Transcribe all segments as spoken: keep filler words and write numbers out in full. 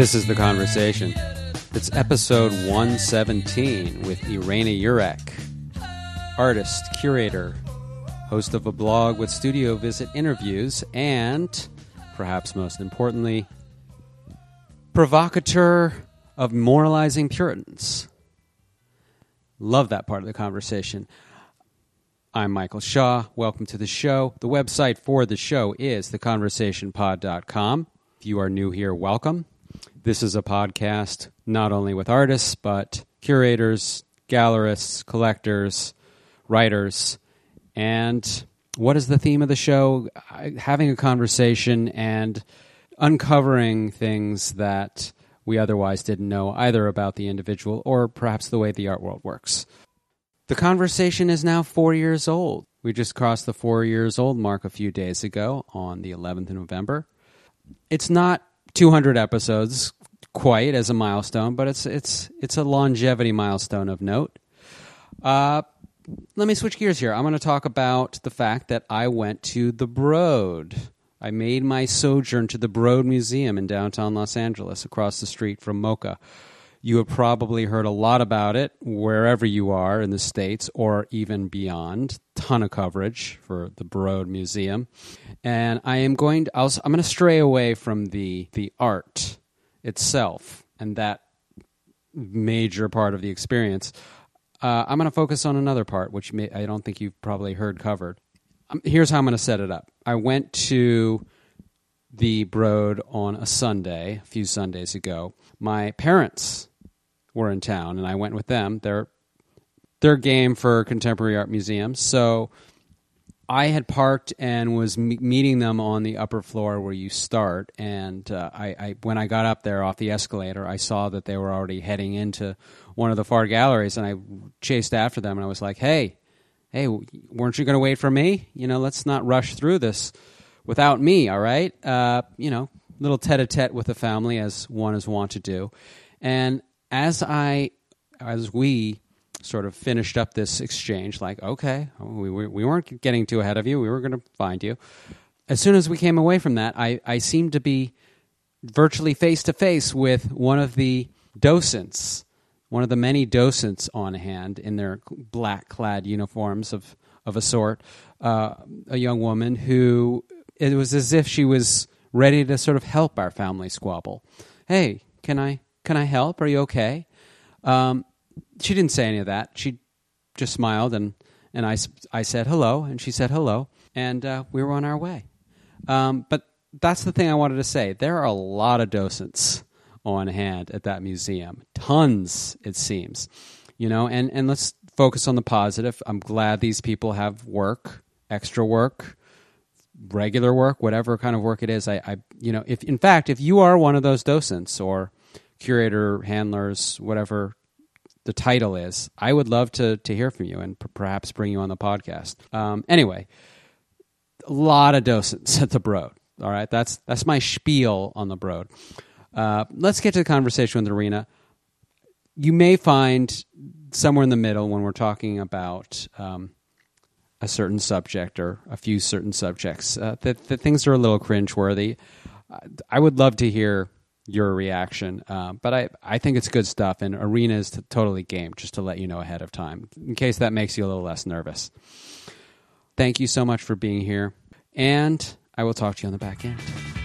This is The Conversation. It's episode one seventeen with Irena Jurek, artist, curator, host of a blog with studio visit interviews, and, perhaps most importantly, provocateur of moralizing Puritans. Love that part of the conversation. I'm Michael Shaw. Welcome to the show. The website for the show is the conversation pod dot com. If you are new here, welcome. This is a podcast not only with artists, but curators, gallerists, collectors, writers. And what is the theme of the show? Having a conversation and uncovering things that we otherwise didn't know either about the individual or perhaps the way the art world works. The Conversation is now four years old. We just crossed the four years old mark a few days ago on the eleventh of November. It's not two hundred episodes quite as a milestone, but it's it's it's a longevity milestone of note. Uh, let me switch gears here. I'm going to talk about the fact that I went to the Broad. I made my sojourn to the Broad Museum in downtown Los Angeles, across the street from MoCA. You have probably heard a lot about it wherever you are in the States or even beyond. Ton of coverage for the Broad Museum. And I am going to, I'll, I'm going to stray away from the, the art itself and that major part of the experience. Uh, I'm going to focus on another part, which may, I don't think you've probably heard covered. Um, here's how I'm going to set it up. I went to the Broad on a Sunday, a few Sundays ago. My parents were in town, and I went with them. They're they're game for contemporary art museums, so I had parked and was me- meeting them on the upper floor where you start. And uh, I, I, when I got up there off the escalator, I saw that they were already heading into one of the far galleries, and I chased after them, and I was like, "Hey, hey, weren't you going to wait for me? You know, let's not rush through this without me, all right?" Uh, you know, little tete-a-tete with the family, as one is wont to do. And as I, as we sort of finished up this exchange, like, okay, we, we, we weren't getting too ahead of you. We were going to find you. As soon as we came away from that, I, I seemed to be virtually face-to-face with one of the docents, one of the many docents on hand in their black-clad uniforms of, of a sort, uh, a young woman who, it was as if she was ready to sort of help our family squabble. Hey, can I can I help? Are you okay? Um, she didn't say any of that. She just smiled, and, and I, I said hello, and she said hello, and uh, we were on our way. Um, but that's the thing I wanted to say. There are a lot of docents on hand at that museum. Tons, it seems. You know, and, and let's focus on the positive. I'm glad these people have work, extra work, regular work, whatever kind of work it is. I, I, you know, if in fact, if you are one of those docents or curator, handlers, whatever the title is, I would love to to hear from you and p- perhaps bring you on the podcast. Um, anyway, a lot of docents at the Broad. All right, that's that's my spiel on the Broad. Uh, let's get to the conversation with Irena. You may find somewhere in the middle when we're talking about um, a certain subject or a few certain subjects, uh, that, that things are a little cringeworthy. I would love to hear your reaction, uh, but I, I think it's good stuff, and Irena is t- totally game, just to let you know ahead of time, in case that makes you a little less nervous. Thank you so much for being here, and I will talk to you on the back end.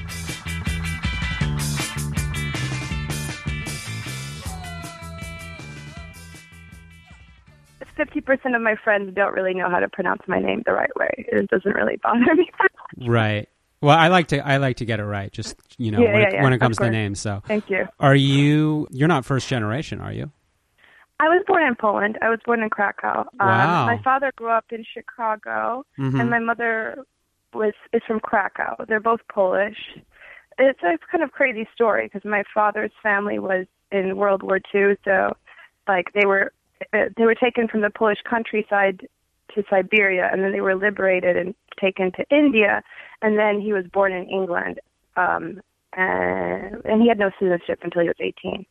fifty percent of my friends don't really know how to pronounce my name the right way. It doesn't really bother me. Right. Well, I like to I like to get it right, just, you know, yeah, when, yeah, it, yeah, when it comes to names. So, thank you. Are you, you're not first generation, are you? I was born in Poland. I was born in Krakow. Wow. Um, my father grew up in Chicago, Mm-hmm. and my mother was is from Krakow. They're both Polish. It's a kind of crazy story because my father's family was in World War Two, so like they were they were taken from the Polish countryside to Siberia, and then they were liberated and taken to India, and then he was born in England, um, and, and he had no citizenship until he was eighteen.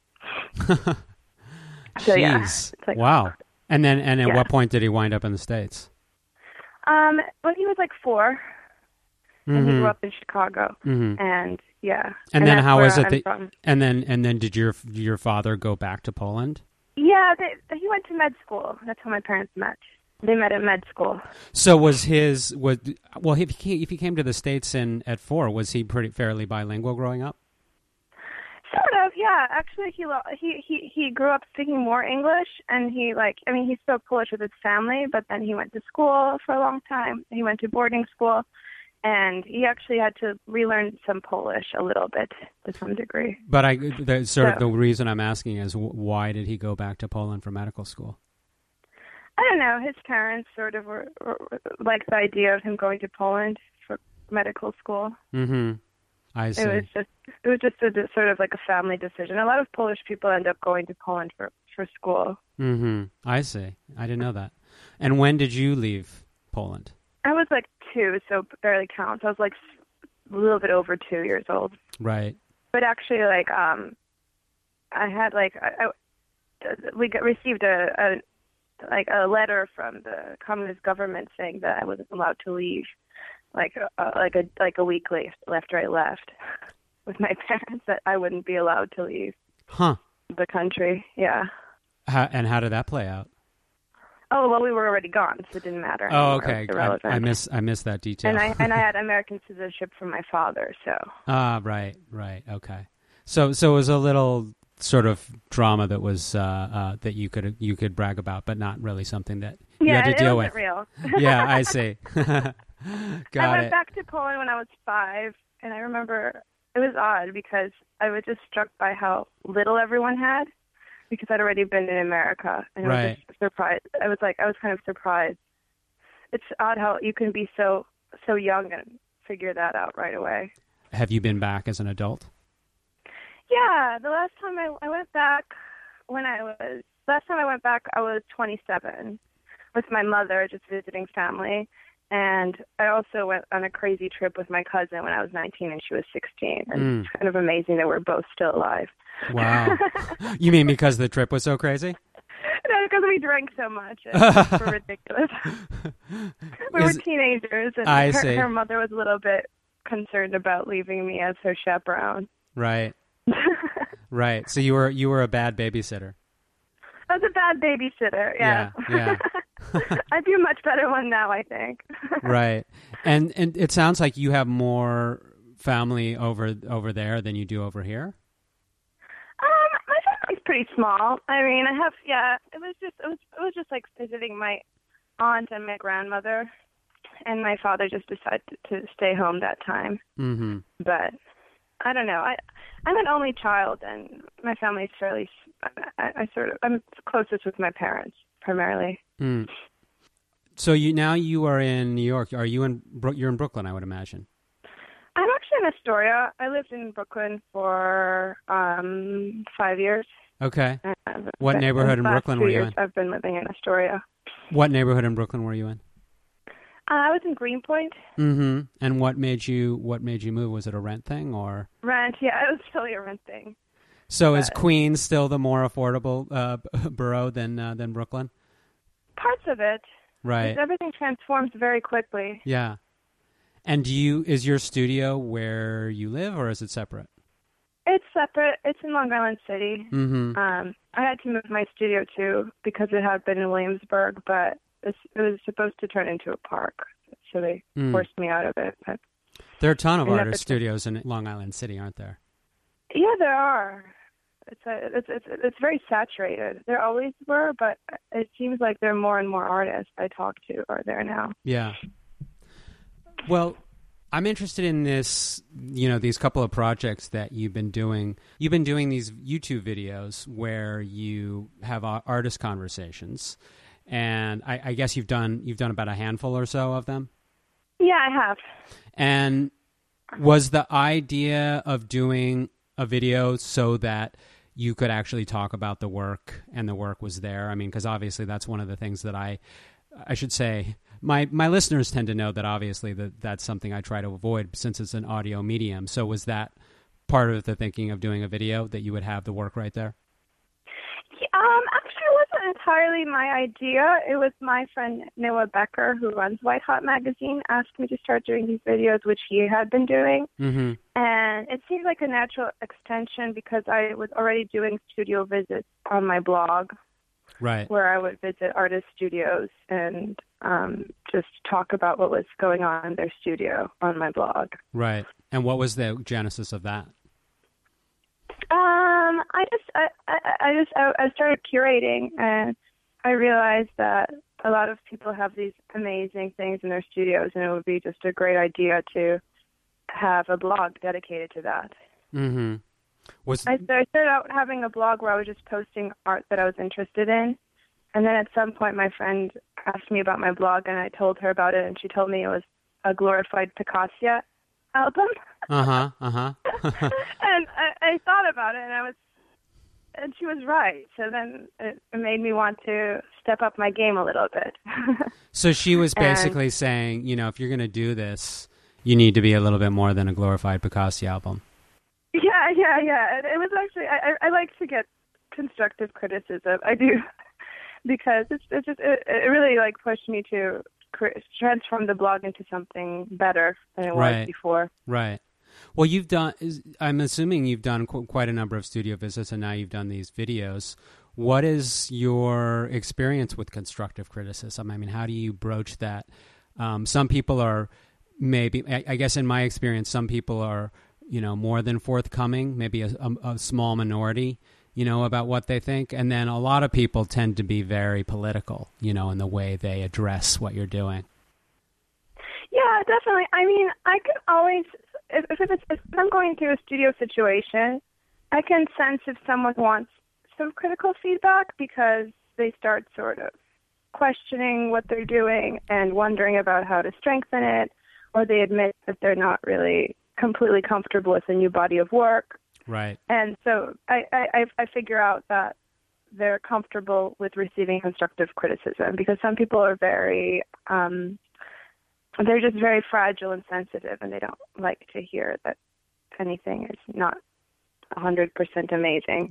So Jeez. yeah, it's like, wow. And then, and at yeah. what point did he wind up in the States? Um, when he was like four, and Mm-hmm. he grew up in Chicago, Mm-hmm. and Yeah. And, then that's how where was it I'm that? from. And then and then did your your father go back to Poland? Yeah, they, he went to med school. That's how my parents met. They met at med school. So was his was well if he if he came to the States in at four, was he pretty fairly bilingual growing up? Sort of, yeah. Actually, he lo- he he he grew up speaking more English, and he like I mean he spoke Polish with his family, but then he went to school for a long time. He went to boarding school, and he actually had to relearn some Polish a little bit to some degree. But I the, sort of So- the reason I'm asking is wh- why did he go back to Poland for medical school? I don't know. His parents sort of were, were, were liked the idea of him going to Poland for medical school. Mm-hmm. I see. It was just it was just a, sort of like a family decision. A lot of Polish people end up going to Poland for, for school. Mm-hmm. I see. I didn't know that. And when did you leave Poland? I was like two, so it barely counts. I was like a little bit over two years old. Right. But actually, like um, I had like I, I, we got, received a, a like a letter from the communist government saying that I wasn't allowed to leave. Like uh, like a like a week late after I left with my parents, that I wouldn't be allowed to leave Huh. the country. Yeah. How, and how did that play out? Oh well, we were already gone, so it didn't matter. Oh, anymore. It okay. was I, irrelevant. I miss I missed that detail. and I and I had American citizenship from my father, so Ah, right, right, okay. So so it was a little sort of drama that was uh, uh, that you could you could brag about, but not really something that you yeah, had to it deal wasn't with. real. Yeah, I see. Got I went it. back to Poland when I was five, and I remember it was odd because I was just struck by how little everyone had, because I'd already been in America, and I was Right. just surprised. I was like, I was kind of surprised. It's odd how you can be so so young and figure that out right away. Have you been back as an adult? Yeah, the last time I, I went back, when I was last time I went back, I was twenty-seven with my mother, just visiting family. And I also went on a crazy trip with my cousin when I was nineteen and she was sixteen. And Mm. it's kind of amazing that we're both still alive. Wow. You mean because the trip was so crazy? No, because we drank so much. It's super ridiculous. We Is- were teenagers, and I her, see. her mother was a little bit concerned about leaving me as her chaperone. Right. Right. So you were you were a bad babysitter. I was a bad babysitter, yeah. Yeah, I do a much better one now, I think. Right. And and it sounds like you have more family over over there than you do over here. Um, my family's pretty small. I mean, I have, yeah, it was just, it was, it was just like visiting my aunt and my grandmother, and my father just decided to, to stay home that time. Mm-hmm. But I don't know. I, I'm an only child, and my family's fairly. I, I sort of. I'm closest with my parents primarily. Mm. So you now you are in New York. Are you in? Bro- You're in Brooklyn, I would imagine. I'm actually in Astoria. I lived in Brooklyn for um five years. Okay. And What the neighborhood in last Brooklyn two were you years in? I've been living in Astoria. What neighborhood in Brooklyn were you in? Uh, I was in Greenpoint. Mm-hmm. And what made you what made you move? Was it a rent thing or? Rent, yeah, it was really a rent thing. So is But- Queens still the more affordable uh, borough than uh, than Brooklyn? Parts of it. Right. Everything transforms very quickly. Yeah. And do you is your studio where you live or is it separate? It's separate. It's in Long Island City. Mm-hmm. Um, I had to move my studio too because it had been in Williamsburg, but it's, it was supposed to turn into a park, so they Mm. forced me out of it. But There are a ton of I never artist did. studios in Long Island City, aren't there? yeah, there are. It's a, it's it's it's very saturated. There always were, but it seems like there are more and more artists I talk to are there now. Yeah. Well, I'm interested in this, you know, these couple of projects that you've been doing. You've been doing these YouTube videos where you have a- artist conversations, and I, I guess you've done you've done about a handful or so of them. Yeah, I have. And was the idea of doing a video so that you could actually talk about the work and the work was there? I mean, because obviously that's one of the things that I, I should say, my, my listeners tend to know that obviously that that's something I try to avoid since it's an audio medium. So was that part of the thinking of doing a video that you would have the work right there? Um, actually, it wasn't. entirely my idea. It was my friend Noah Becker, who runs White Hot Magazine, asked me to start doing these videos, which he had been doing. Mm-hmm. And it seemed like a natural extension because I was already doing studio visits on my blog. Right. Where I would visit artist studios and um, just talk about what was going on in their studio on my blog. Right. And what was the genesis of that? Um, I just, I, I, I just, I, I started curating, and I realized that a lot of people have these amazing things in their studios, and it would be just a great idea to have a blog dedicated to that. Mm-hmm. Was I, I started out having a blog where I was just posting art that I was interested in, and then at some point my friend asked me about my blog, and I told her about it, and she told me it was a glorified Picasso album. Uh-huh, uh-huh. And I, I thought about it, and I was, and she was right. So then it, it made me want to step up my game a little bit. So she was basically and, saying, you know, if you're going to do this, you need to be a little bit more than a glorified Picasso album. Yeah, yeah, yeah. It, it was actually, I, I like to get constructive criticism. I do, because it's, it's just, it, it really like pushed me to transform the blog into something better than it Right. was before. Right. Well, you've done, I'm assuming you've done qu- quite a number of studio visits, and now you've done these videos. What is your experience with constructive criticism? I mean, how do you broach that? Um, some people are maybe, I, I guess in my experience, some people are, you know, more than forthcoming, maybe a, a, a small minority, you know, about what they think. And then a lot of people tend to be very political, you know, in the way they address what you're doing. Yeah, definitely. I mean, I can always, if, if, it's, if I'm going through a studio situation, I can sense if someone wants some critical feedback because they start sort of questioning what they're doing and wondering about how to strengthen it, or they admit that they're not really completely comfortable with a new body of work. Right. And so I, I, I figure out that they're comfortable with receiving constructive criticism, because some people are very, um, they're just very fragile and sensitive, and they don't like to hear that anything is not one hundred percent amazing.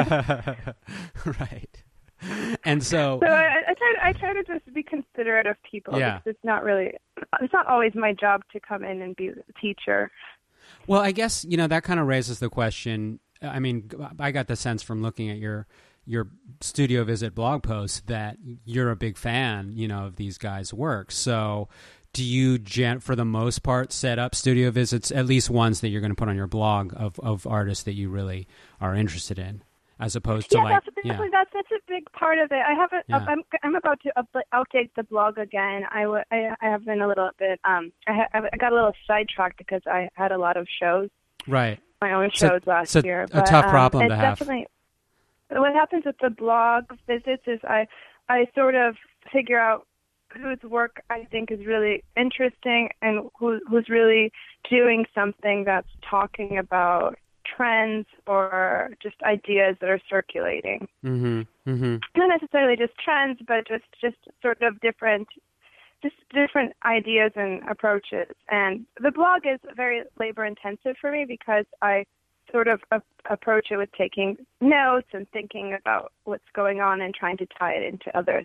Right. And so, so I, I try. I try to just be considerate of people. Yeah. Because it's not really. It's not always my job to come in and be the teacher. well, I guess, you know, that kind of raises the question. I mean, I got the sense from looking at your your studio visit blog post that you're a big fan, you know, of these guys' work. So, do you, gen- for the most part, set up studio visits, at least ones that you're going to put on your blog of, of artists that you really are interested in, as opposed to yeah, like, that's, yeah, definitely, that's such a big part of it. I haven't. Yeah. I'm I'm about to up, update the blog again. I, w- I, I have been a little bit. Um, I, ha- I got a little sidetracked because I had a lot of shows, right. my own So- shows last so year. a But, tough um, problem it's to have. Definitely, what happens with the blog visits is I I sort of figure out whose work I think is really interesting and who, who's really doing something that's talking about trends or just ideas that are circulating. Mm-hmm. Mm-hmm. Not necessarily just trends, but just, just sort of different, just different ideas and approaches. And the blog is very labor intensive for me because I sort of a- approach it with taking notes and thinking about what's going on and trying to tie it into other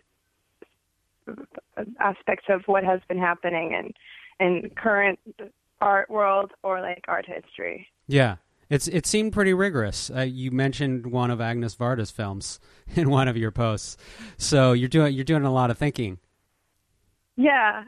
aspects of what has been happening in in current art world or like art history. Yeah. It's it seemed pretty rigorous. Uh, you mentioned one of Agnes Varda's films in one of your posts, so you're doing you're doing a lot of thinking. Yeah.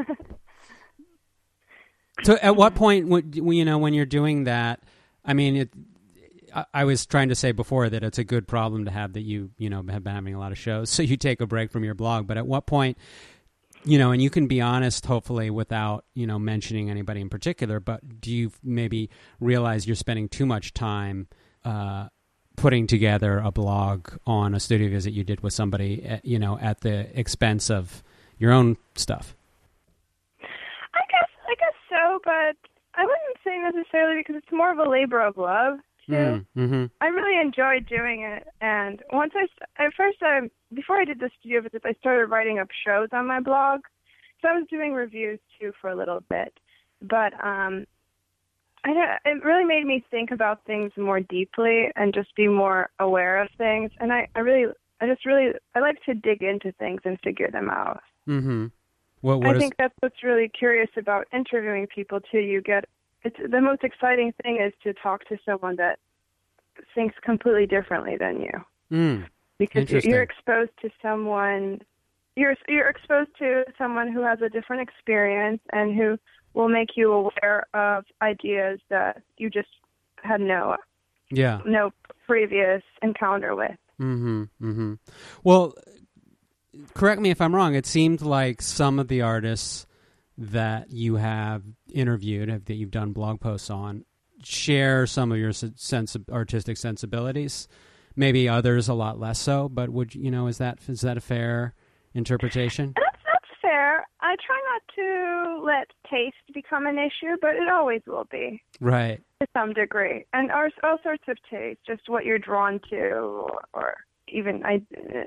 So, at what point, when, you know, when you're doing that, I mean, it, I, I was trying to say before that it's a good problem to have that you you know have been having a lot of shows, so you take a break from your blog. But at what point, you know, and you can be honest, hopefully, without, you know, mentioning anybody in particular, but do you maybe realize you're spending too much time uh, putting together a blog on a studio visit you did with somebody, at, you know, at the expense of your own stuff? I guess I guess so, but I wouldn't say necessarily because it's more of a labor of love too. Mm-hmm. I really enjoyed doing it, and once I at first I before I did the studio visits, I started writing up shows on my blog. So I was doing reviews too for a little bit, but um, I don't, it really made me think about things more deeply and just be more aware of things. And I, I really I just really I like to dig into things and figure them out. Mm-hmm. What, what I is... think that's what's really curious about interviewing people too. You get it's the most exciting thing is to talk to someone that thinks completely differently than you, mm. because you're, you're exposed to someone. You're you're exposed to someone who has a different experience and who will make you aware of ideas that you just had no yeah no previous encounter with. Mm-hmm. Mm-hmm. Well, correct me if I'm wrong. It seemed like some of the artists that you have interviewed, have, that you've done blog posts on, share some of your sense of artistic sensibilities. Maybe others a lot less so. But would you know? Is that is that a fair interpretation? That's that's fair. I try not to let taste become an issue, but it always will be. Right. To some degree, and all, all sorts of taste, just what you're drawn to, or, or even I,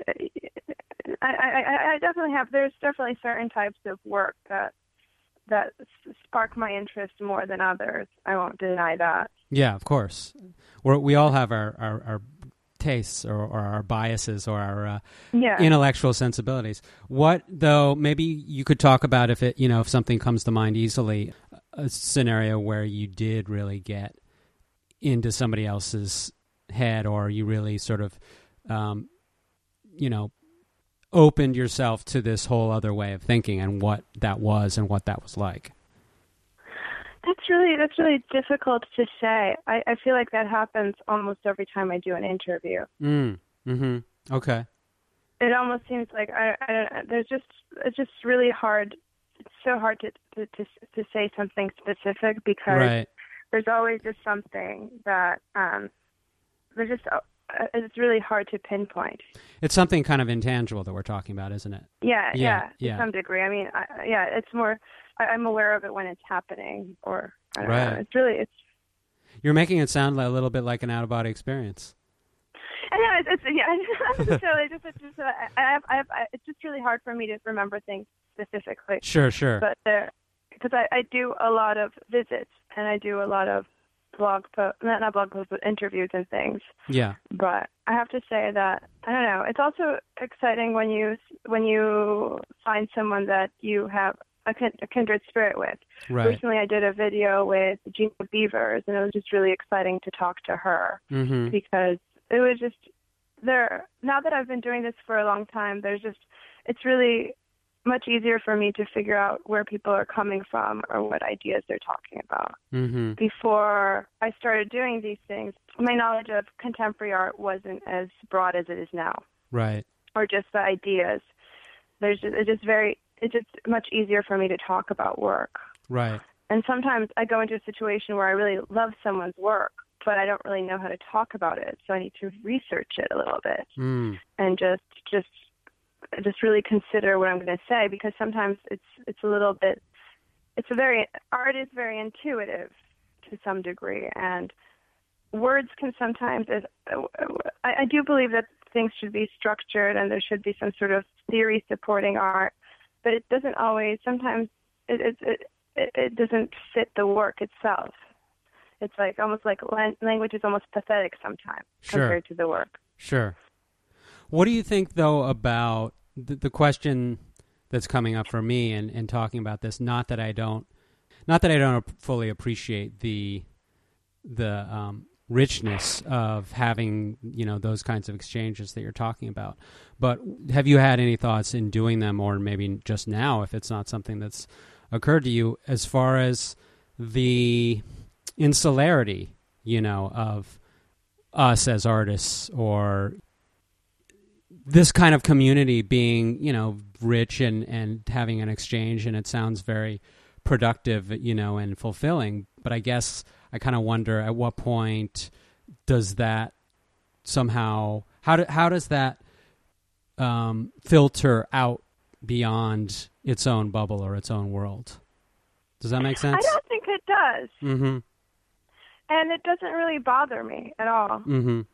I, I, I definitely have. There's definitely certain types of work that that spark my interest more than others. I won't deny that. Yeah, of course. We're, we all have our, our, our tastes or, or our biases or our uh, yeah. intellectual sensibilities. What, though, maybe you could talk about if it, you know, if something comes to mind easily, a scenario where you did really get into somebody else's head, or you really sort of, um, you know, opened yourself to this whole other way of thinking and what that was and what that was like. That's really that's really difficult to say. I, I feel like that happens almost every time I do an interview. Mm. Mm-hmm. Okay. It almost seems like I, I don't, there's just it's just really hard. It's so hard to to to, to say something specific because right. there's always just something that um, there's just uh, it's really hard to pinpoint. It's something kind of intangible that we're talking about, isn't it? Yeah, yeah, yeah, to yeah. some degree. I mean, I, yeah, it's more. I, I'm aware of it when it's happening, or I don't right. know. It's really it's. You're making it sound a little bit like an out of body experience. And yeah, it's, it's yeah, not necessarily. Just it's just uh, I have I have I, it's just really hard for me to remember things specifically. Sure, sure. But there, because I, I do a lot of visits and I do a lot of blog posts, not not blog posts, but interviews and things. Yeah. But I have to say that I don't know. It's also exciting when you when you find someone that you have a, kin- a kindred spirit with. Right. Recently, I did a video with Gina Beavers, and it was just really exciting to talk to her mm-hmm. because it was just there. Now that I've been doing this for a long time, there's just it's really much easier for me to figure out where people are coming from or what ideas they're talking about. Mm-hmm. Before I started doing these things, my knowledge of contemporary art wasn't as broad as it is now. Right. Or just the ideas. There's just, it's just very, it's just much easier for me to talk about work. Right. And sometimes I go into a situation where I really love someone's work, but I don't really know how to talk about it. So I need to research it a little bit mm. and just, just, just really consider what I'm going to say, because sometimes it's it's a little bit it's a very art is very intuitive to some degree, and words can sometimes I, I do believe that things should be structured and there should be some sort of theory supporting art, but it doesn't always. Sometimes it it it, it doesn't fit the work itself. It's like almost like language is almost pathetic sometimes sure. compared to the work. Sure. What do you think, though, about the, the question that's coming up for me in, in talking about this? Not that I don't, not that I don't fully appreciate the the um, richness of having, you know, those kinds of exchanges that you're talking about. But have you had any thoughts in doing them, or maybe just now, if it's not something that's occurred to you, as far as the insularity, you know, of us as artists, or this kind of community being, you know, rich and, and having an exchange, and it sounds very productive, you know, and fulfilling. But I guess I kind of wonder, at what point does that somehow, how do, how does that um, filter out beyond its own bubble or its own world? Does that make sense? I don't think it does. Mm-hmm. And it doesn't really bother me at all. Mm-hmm. Mm-hmm.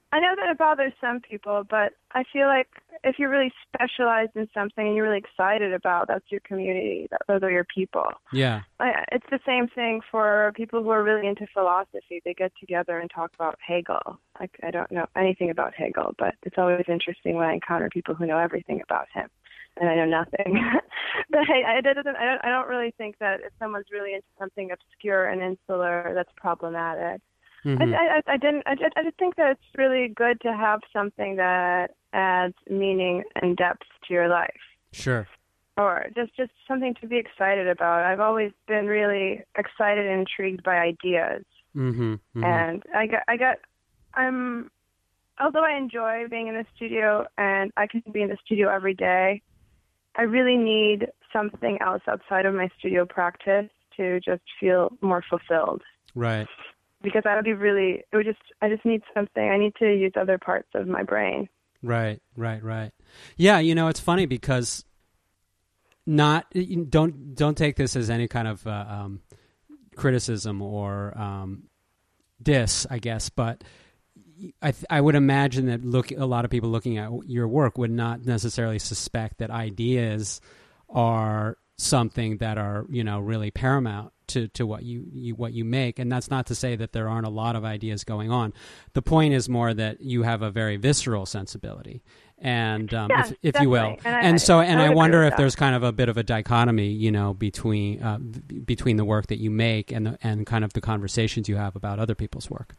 I know that it bothers some people, but I feel like if you're really specialized in something and you're really excited about, that's your community. That, those are your people. Yeah. I, it's the same thing for people who are really into philosophy. They get together and talk about Hegel. Like, I don't know anything about Hegel, but it's always interesting when I encounter people who know everything about him, and I know nothing. But I, I, doesn't, I, don't, I don't really think that if someone's really into something obscure and insular, that's problematic. Mm-hmm. I, I, I didn't. I, I just think that it's really good to have something that adds meaning and depth to your life. Sure. Or just, just something to be excited about. I've always been really excited and intrigued by ideas. Mm-hmm. Mm-hmm. And I got, I got, I'm, although I enjoy being in the studio and I can be in the studio every day, I really need something else outside of my studio practice to just feel more fulfilled. Right. Because I would be really, it would just, I just need something. I need to use other parts of my brain. Right, right, right. Yeah, you know, it's funny because not, don't, don't take this as any kind of uh, um, criticism or um, diss, I guess, but I, th- I would imagine that look, a lot of people looking at your work would not necessarily suspect that ideas are something that are, you know, really paramount to, to what you, you what you make. And that's not to say that there aren't a lot of ideas going on. The point is more that you have a very visceral sensibility, and um, yeah, if, if you will. And, I, and so, and I, I wonder if that. there's kind of a bit of a dichotomy, you know, between uh, b- between the work that you make and the, and kind of the conversations you have about other people's work.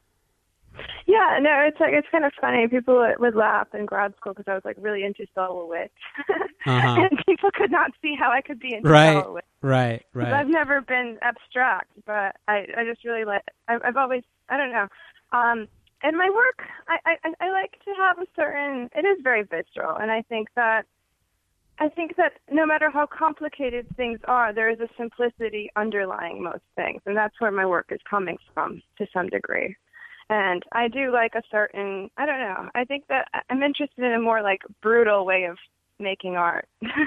Yeah, no, it's like it's kind of funny. People would laugh in grad school because I was like really into Solo Witch, uh-huh. and people could not see how I could be into right, Solo Witch. Right, right. I've never been abstract, but I, I just really like. I've, I've always, I don't know. Um, in my work, I, I, I like to have a certain. It is very visceral, and I think that, I think that no matter how complicated things are, there is a simplicity underlying most things, and that's where my work is coming from to some degree. And I do like a certain, I don't know, I think that I'm interested in a more like brutal way of making art.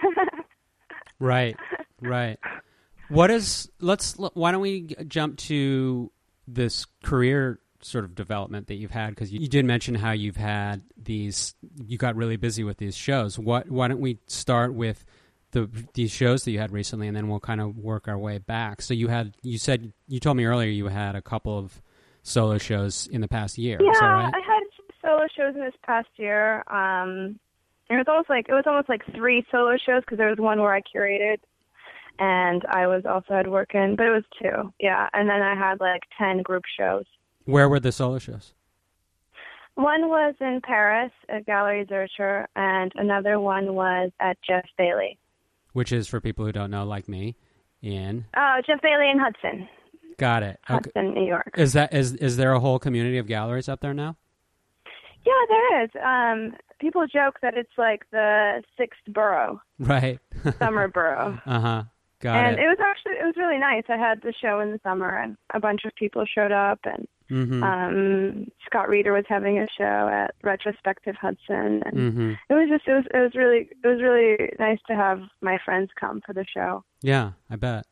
Right, right. What is, let's, why don't we jump to this career sort of development that you've had? Because you, you did mention how you've had these, you got really busy with these shows. What, why don't we start with the these shows that you had recently, and then we'll kind of work our way back. So you had, you said, you told me earlier you had a couple of solo shows in the past year. Yeah, is that right? I had some solo shows in this past year. Um, it was almost like it was almost like three solo shows because there was one where I curated, and I was also had work in, but it was two. Yeah, and then I had like ten group shows. Where were the solo shows? One was in Paris at Galerie Zurcher, and another one was at Jeff Bailey. Which is, for people who don't know, like me, in? Oh, Jeff Bailey in Hudson. Got it. Hudson, okay. New York. Is that is is there a whole community of galleries up there now? Yeah, there is. Um, people joke that it's like the sixth borough. Right. Summer borough. Uh-huh. Got and it. And it was actually, it was really nice. I had the show in the summer, and a bunch of people showed up, and mm-hmm. um, Scott Reeder was having a show at Retrospective Hudson, and mm-hmm. it was just, it was, it was really, it was really nice to have my friends come for the show. Yeah, I bet.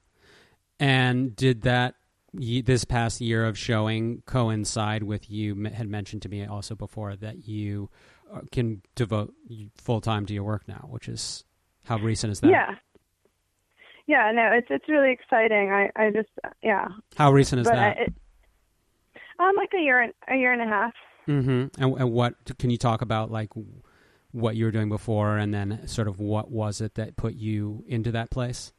And did that, this past year of showing coincide with, you had mentioned to me also before that you can devote full time to your work now, which is, how recent is that? Yeah. Yeah, no, it's it's really exciting. I, I just, yeah. How recent is but that? I, it, um, like a year, and a year and a half. Mm-hmm. And, and what, can you talk about like what you were doing before, and then sort of what was it that put you into that place?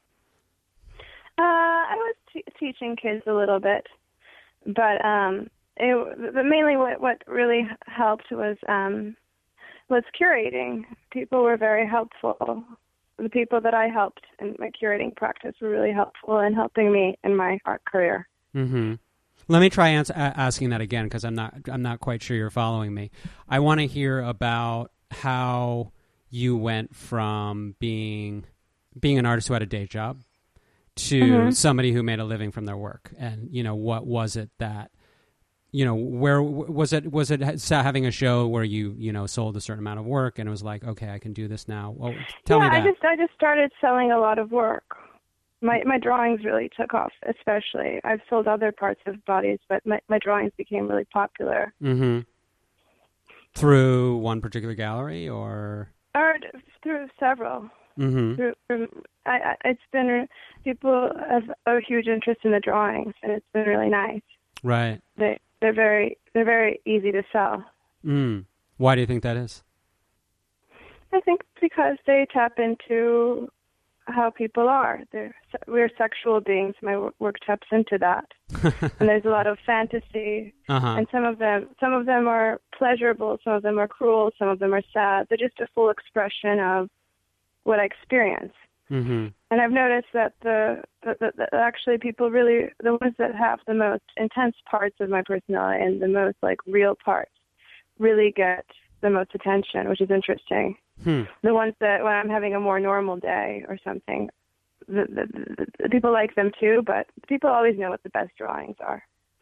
Uh, I was t- teaching kids a little bit, but um, it, but mainly what what really helped was um, was curating. People were very helpful. The people that I helped in my curating practice were really helpful in helping me in my art career. Mm-hmm. Let me try ans- asking that again, because I'm not I'm not quite sure you're following me. I want to hear about how you went from being being an artist who had a day job to mm-hmm. somebody who made a living from their work, and you know, what was it that, you know, where was it? Was it having a show where you you know sold a certain amount of work, and it was like, okay, I can do this now? Well, tell yeah, me that. I just I just started selling a lot of work. My my drawings really took off, especially. I've sold other parts of bodies, but my, my drawings became really popular. Mm-hmm. Through one particular gallery, or or through several. mm-hmm. Through, through, I, I, it's been people have a huge interest in the drawings, and it's been really nice. Right. They they're very they're very easy to sell. Mm. Why do you think that is? I think because they tap into how people are. They're, we're sexual beings. My work taps into that, and there's a lot of fantasy. Uh-huh. And some of them, some of them are pleasurable. Some of them are cruel. Some of them are sad. They're just a full expression of what I experience. Mm-hmm. And I've noticed that the, the, the, the actually people really the ones that have the most intense parts of my personality and the most like real parts really get the most attention, which is interesting. Hmm. The ones that when I'm having a more normal day or something, the, the, the, the people like them too, but people always know what the best drawings are.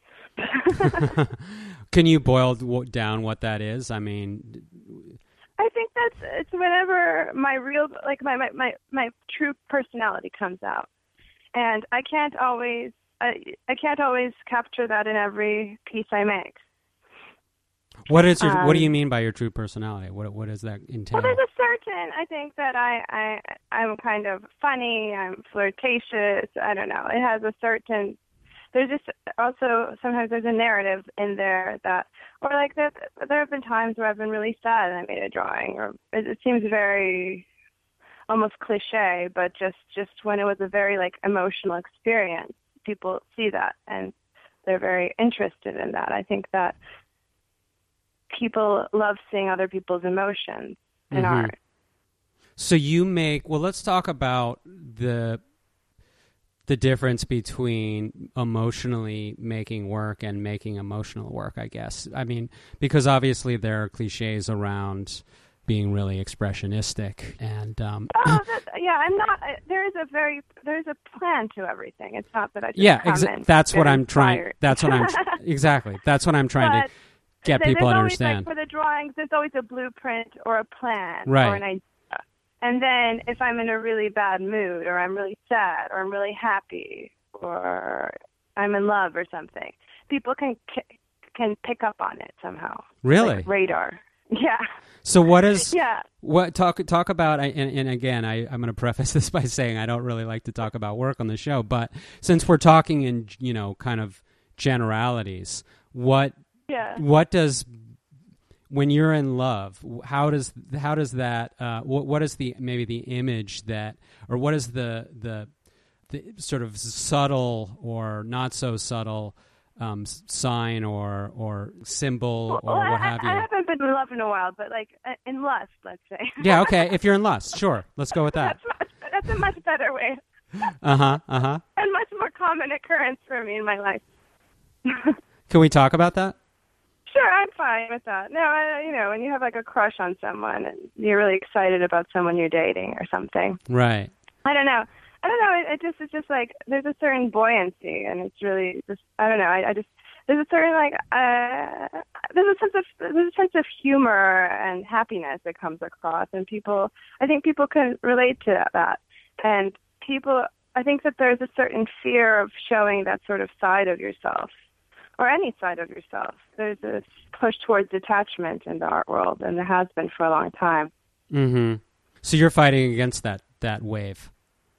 Can you boil down what that is? I mean, I think that's it's whenever my real like my my my, my true personality comes out, and I can't always I, I can't always capture that in every piece I make. What is your? Um, what do you mean by your true personality? What What does that entail? Well, there's a certain. I think that I I I'm kind of funny. I'm flirtatious. I don't know. It has a certain. There's just also sometimes there's a narrative in there that, or like there there have been times where I've been really sad and I made a drawing, or it, it seems very almost cliche, but just just when it was a very like emotional experience, people see that and they're very interested in that. I think that people love seeing other people's emotions in mm-hmm. art. So you make, well, let's talk about the the difference between emotionally making work and making emotional work, I guess. I mean, because obviously there are cliches around being really expressionistic and um oh, that, yeah, I'm not. There is a very there's a plan to everything. It's not that I just yeah, come exa- in that's what I'm inspired. trying. That's what I'm exactly. That's what I'm trying but to get there, people to there's understand. Always, like, for the drawings, there's always a blueprint or a plan right. or an idea. And then if I'm in a really bad mood or I'm really sad or I'm really happy or I'm in love or something, people can can pick up on it somehow. Really? Like radar. Yeah. So what is yeah. what talk talk about and, and again I, I'm going to preface this by saying I don't really like to talk about work on the show, but since we're talking in, you know, kind of generalities, what yeah. what does when you're in love, how does how does that uh, what what is the maybe the image that, or what is the the the sort of subtle or not so subtle um, sign or or symbol or well, what I, have you? I haven't been in love in a while, but like in lust, let's say. Yeah, okay. If you're in lust, sure. Let's go with that. That's, much, that's a much better way. Uh huh. Uh huh. And much more common occurrence for me in my life. Can we talk about that? Sure, I'm fine with that. No, I, you know, when you have like a crush on someone and you're really excited about someone you're dating or something. Right. I don't know. I don't know. It, it just, it's just like there's a certain buoyancy, and it's really just. I don't know. I, I just there's a certain like uh, there's a sense of there's a sense of humor and happiness that comes across, and people. I think people can relate to that, and people. I think that there's a certain fear of showing that sort of side of yourself. Or any side of yourself. There's this push towards detachment in the art world, and there has been for a long time. Mm-hmm. So you're fighting against that that wave.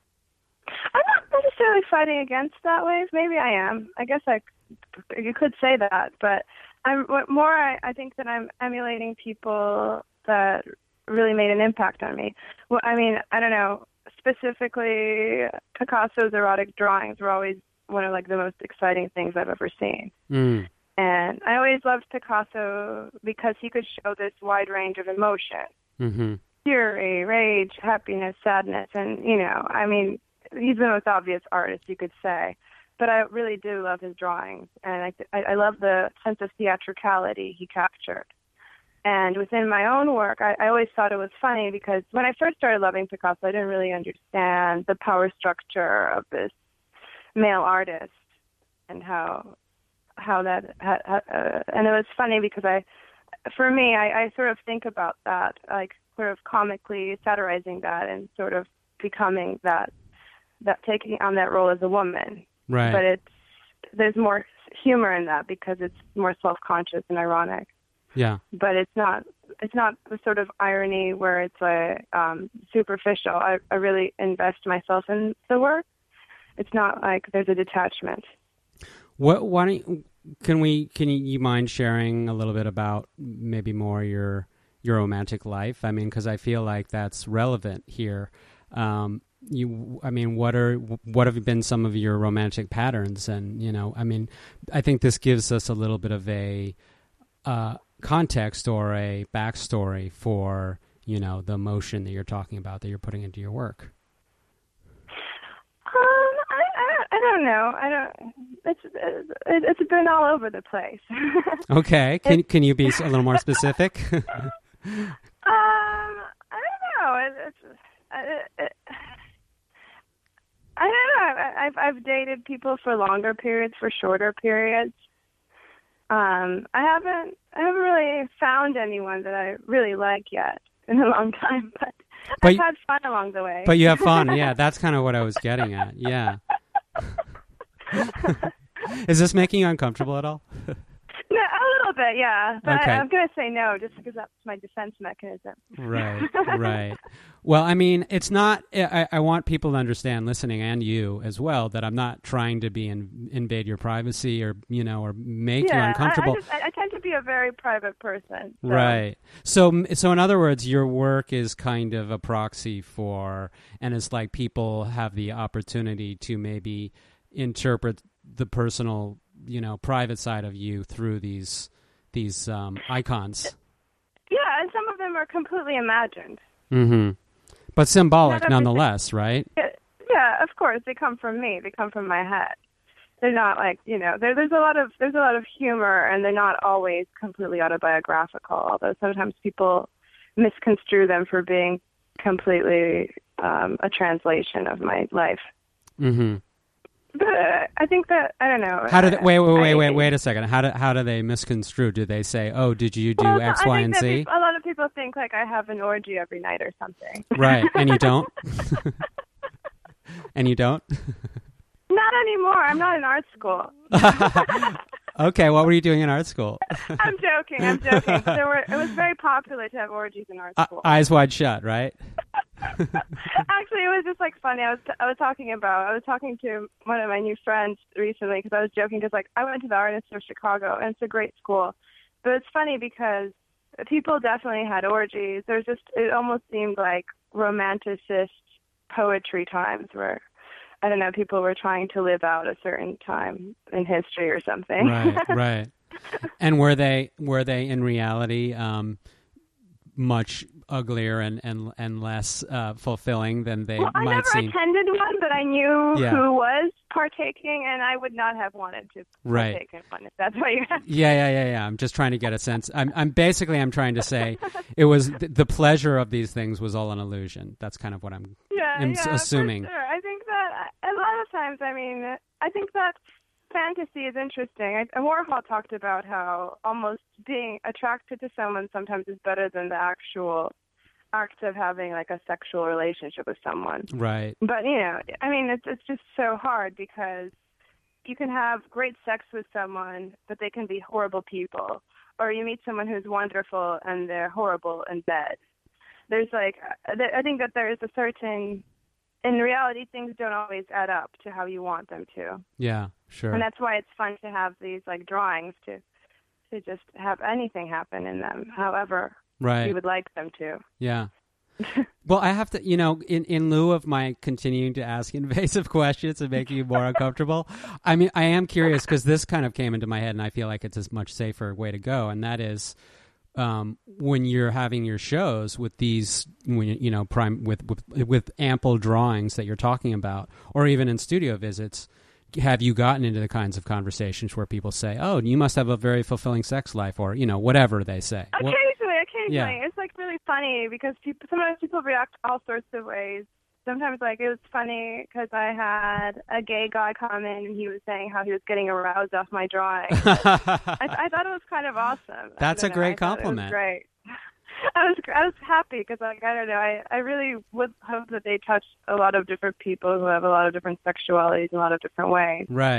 I'm not necessarily fighting against that wave. Maybe I am. I guess I, you could say that, but I'm more. I, I think that I'm emulating people that really made an impact on me. Well, I mean, I don't know. Specifically, Picasso's erotic drawings were always one of like the most exciting things I've ever seen. Mm. And I always loved Picasso because he could show this wide range of emotion. Mm-hmm. Fury, rage, happiness, sadness. And, you know, I mean, he's the most obvious artist, you could say. But I really do love his drawings. And I, I love the sense of theatricality he captured. And within my own work, I, I always thought it was funny because when I first started loving Picasso, I didn't really understand the power structure of this male artist and how how that how, uh, and it was funny because I for me I, I sort of think about that, like sort of comically satirizing that and sort of becoming that that taking on that role as a woman. Right. But it's there's more humor in that because it's more self-conscious and ironic. Yeah. But it's not it's not the sort of irony where it's like um, superficial. I, I really invest myself in the work. It's not like there's a detachment. What? Why don't you, can we? Can you, you mind sharing a little bit about maybe more your your romantic life? I mean, because I feel like that's relevant here. Um, you, I mean, what are what have been some of your romantic patterns? And you know, I mean, I think this gives us a little bit of a uh, context or a backstory for you know the emotion that you're talking about that you're putting into your work. Um, I, I, I don't know. I don't. It's it, it's been all over the place. Okay, can it's, can you be a little more specific? um, I don't know. It, it's it, it, I don't know. I, I've I've dated people for longer periods, for shorter periods. Um, I haven't I haven't really found anyone that I really like yet in a long time, but. But, I've had fun along the way. But you have fun, yeah. That's kind of what I was getting at, yeah. Is this making you uncomfortable at all? No, a little bit, yeah. But okay. I, I'm going to say no, just because that's my defense mechanism. Right, right. Well, I mean, it's not. I, I want people to understand, listening, and you as well, that I'm not trying to be in, invade your privacy or you know or make yeah, you uncomfortable. I, I, just, I, I tend to be a very private person. So. Right. So, so in other words, your work is kind of a proxy for, and it's like people have the opportunity to maybe interpret the personal, you know, private side of you through these these um, icons. Yeah, and some of them are completely imagined. Mm-hmm. But symbolic nonetheless, right? Yeah, of course. They come from me. They come from my head. They're not like, you know, there, there's a lot of there's a lot of humor, and they're not always completely autobiographical, although sometimes people misconstrue them for being completely um, a translation of my life. Mm-hmm. But uh, I think that, I don't know. How do they, wait, wait, wait, I, wait, wait a second. How do, how do they misconstrue? Do they say, oh, did you do well, X, I Y, think and that Z? People, a lot of people think like I have an orgy every night or something. Right, and you don't? And you don't? Not anymore. I'm not in art school. Okay, what were you doing in art school? I'm joking, I'm joking. There were, it was very popular to have orgies in art school. Uh, eyes wide shut, right? Actually, it was just like funny. I was I was talking about I was talking to one of my new friends recently because I was joking because like I went to the Art Institute of Chicago and it's a great school, but it's funny because people definitely had orgies. There's just it almost seemed like romanticist poetry times where I don't know people were trying to live out a certain time in history or something. Right, right. And were they were they in reality um, much uglier and and and less uh, fulfilling than they well, might I never seem? attended one, but I knew yeah. who was partaking, and I would not have wanted to right. partake in one. If that's what you have. Yeah, yeah, yeah, yeah. I'm just trying to get a sense. I'm, I'm basically, I'm trying to say, it was th- the pleasure of these things was all an illusion. That's kind of what I'm, yeah, I'm yeah, assuming. For sure. I think that a lot of times, I mean, I think that fantasy is interesting. I, Warhol talked about how almost being attracted to someone sometimes is better than the actual act of having like a sexual relationship with someone. Right. But you know, I mean, it's it's just so hard because you can have great sex with someone, but they can be horrible people, or you meet someone who's wonderful and they're horrible in bed. There's like, I think that there is a certain, in reality, things don't always add up to how you want them to. Yeah, sure. And that's why it's fun to have these like drawings to, to just have anything happen in them, however right. you would like them to. Yeah. Well, I have to, you know, in, in lieu of my continuing to ask invasive questions and making you more uncomfortable, I mean, I am curious because this kind of came into my head and I feel like it's a much safer way to go. And that is um, when you're having your shows with these, when you, you know, prime with, with, with ample drawings that you're talking about, or even in studio visits, have you gotten into the kinds of conversations where people say, oh, you must have a very fulfilling sex life, or, you know, whatever they say? Occasionally, occasionally. Yeah. It's, like, really funny because people, sometimes people react all sorts of ways. Sometimes, like, it was funny because I had a gay guy come in and he was saying how he was getting aroused off my drawing. I, I thought it was kind of awesome. That's a know, great I compliment. It was great. I was I was happy because, like, I don't know, I, I really would hope that they touch a lot of different people who have a lot of different sexualities in a lot of different ways. Right.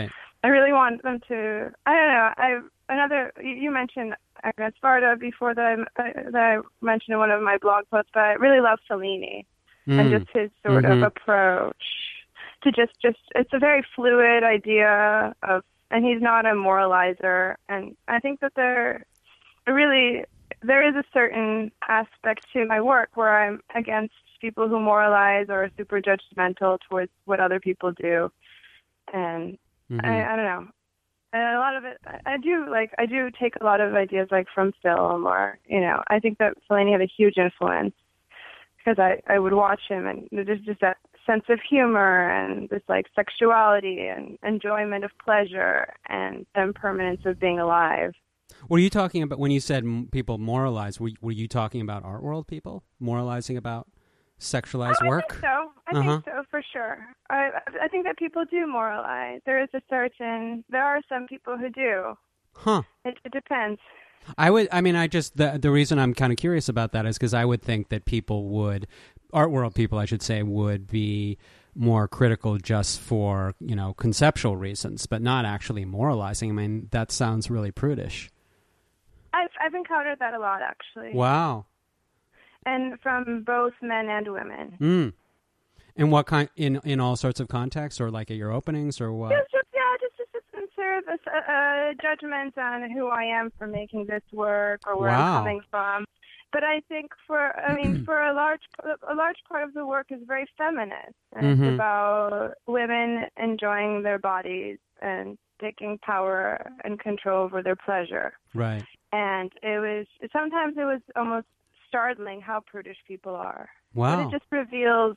I really want them to. I don't know. I another. You you mentioned Agnes Varda before that I, that I mentioned in one of my blog posts, but I really love Fellini Mm. and just his sort Mm-hmm. of approach to just just. It's a very fluid idea of, and he's not a moralizer, and I think that there really there is a certain aspect to my work where I'm against people who moralize or are super judgmental towards what other people do, and Mm-hmm. I, I don't know. And a lot of it, I, I do like, I do take a lot of ideas like from film, or, you know, I think that Fellini had a huge influence because I, I would watch him, and there's just that sense of humor and this like sexuality and enjoyment of pleasure and impermanence of being alive. What are you talking about when you said m- people moralize? Were, were you talking about art world people moralizing about sexualized Oh, I work? think so. I Uh-huh. think so for sure. I I think that people do moralize. There is a certain. There are some people who do. Huh. It, it depends. I would. I mean, I just the the reason I'm kind of curious about that is because I would think that people would, art world people, I should say, would be more critical just for, you know, conceptual reasons, but not actually moralizing. I mean, that sounds really prudish. I've I've encountered that a lot actually. Wow. And from both men and women. Mm. And what kind, in in all sorts of contexts, or like at your openings, or what? Just, just yeah, just just a sincere this, uh, uh, judgment on who I am for making this work or where Wow. I'm coming from. But I think for I mean for a large a large part of the work is very feminist, and Mhm. it's about women enjoying their bodies and taking power and control over their pleasure. Right. And it was sometimes it was almost startling how prudish people are. Wow. But it just reveals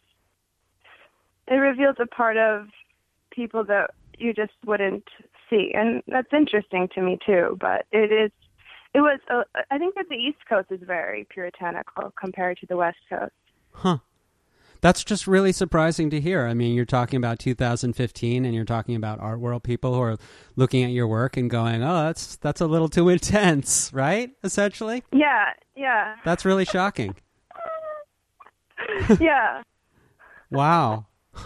it reveals a part of people that you just wouldn't see, and that's interesting to me too. But it is, it was. Uh, I think that the East Coast is very puritanical compared to the West Coast. Huh. That's just really surprising to hear. I mean, you're talking about two thousand fifteen, and you're talking about art world people who are looking at your work and going, "Oh, that's that's a little too intense," right? Essentially. Yeah, yeah, That's really shocking. yeah. Wow.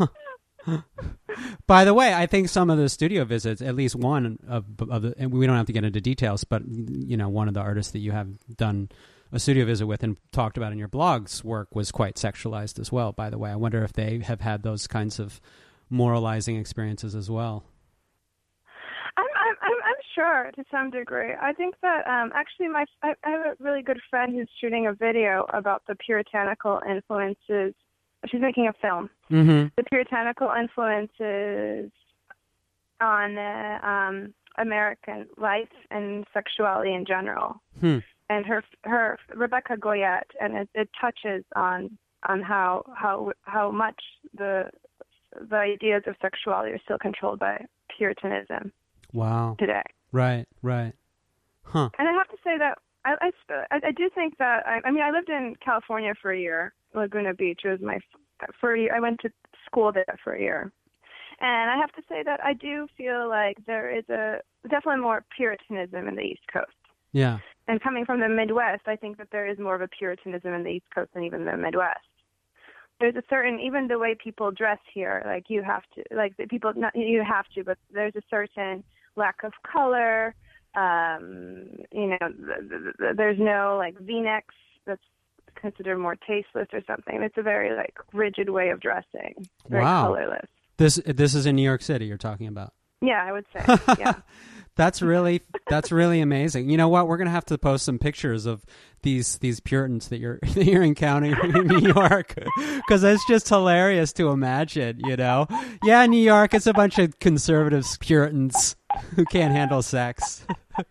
By the way, I think some of the studio visits, at least one of, of the, and we don't have to get into details, but you know, one of the artists that you have done a studio visit with and talked about in your blog's work was quite sexualized as well. By the way, I wonder if they have had those kinds of moralizing experiences as well. I'm, I'm, I'm, I'm sure to some degree. I think that um, actually, my I, I have a really good friend who's shooting a video about the puritanical influences. She's making a film. Mm-hmm. The puritanical influences on uh, um, American life and sexuality in general. Hmm. And her, her Rebecca Goyette, and it, it touches on on how how how much the the ideas of sexuality are still controlled by Puritanism. Wow. Today. Right. Right. Huh. And I have to say that I I, I do think that I, I mean I lived in California for a year. Laguna Beach was my for a year. I went to school there for a year, and I have to say that I do feel like there is a definitely more Puritanism in the East Coast. Yeah. And coming from the Midwest, I think that there is more of a Puritanism in the East Coast than even the Midwest. There's a certain, even the way people dress here, like you have to, like the people, not you have to, but there's a certain lack of color. Um, you know, th- th- th- there's no like V-necks that's considered more tasteless or something. It's a very like rigid way of dressing, very Wow. colorless. This this is in New York City you're talking about. Yeah, I would say. Yeah. That's really that's really amazing. You know what? We're gonna have to post some pictures of these these Puritans that you're that you're encountering in New York, because it's just hilarious to imagine. You know, yeah, New York, it's a bunch of conservative Puritans who can't handle sex.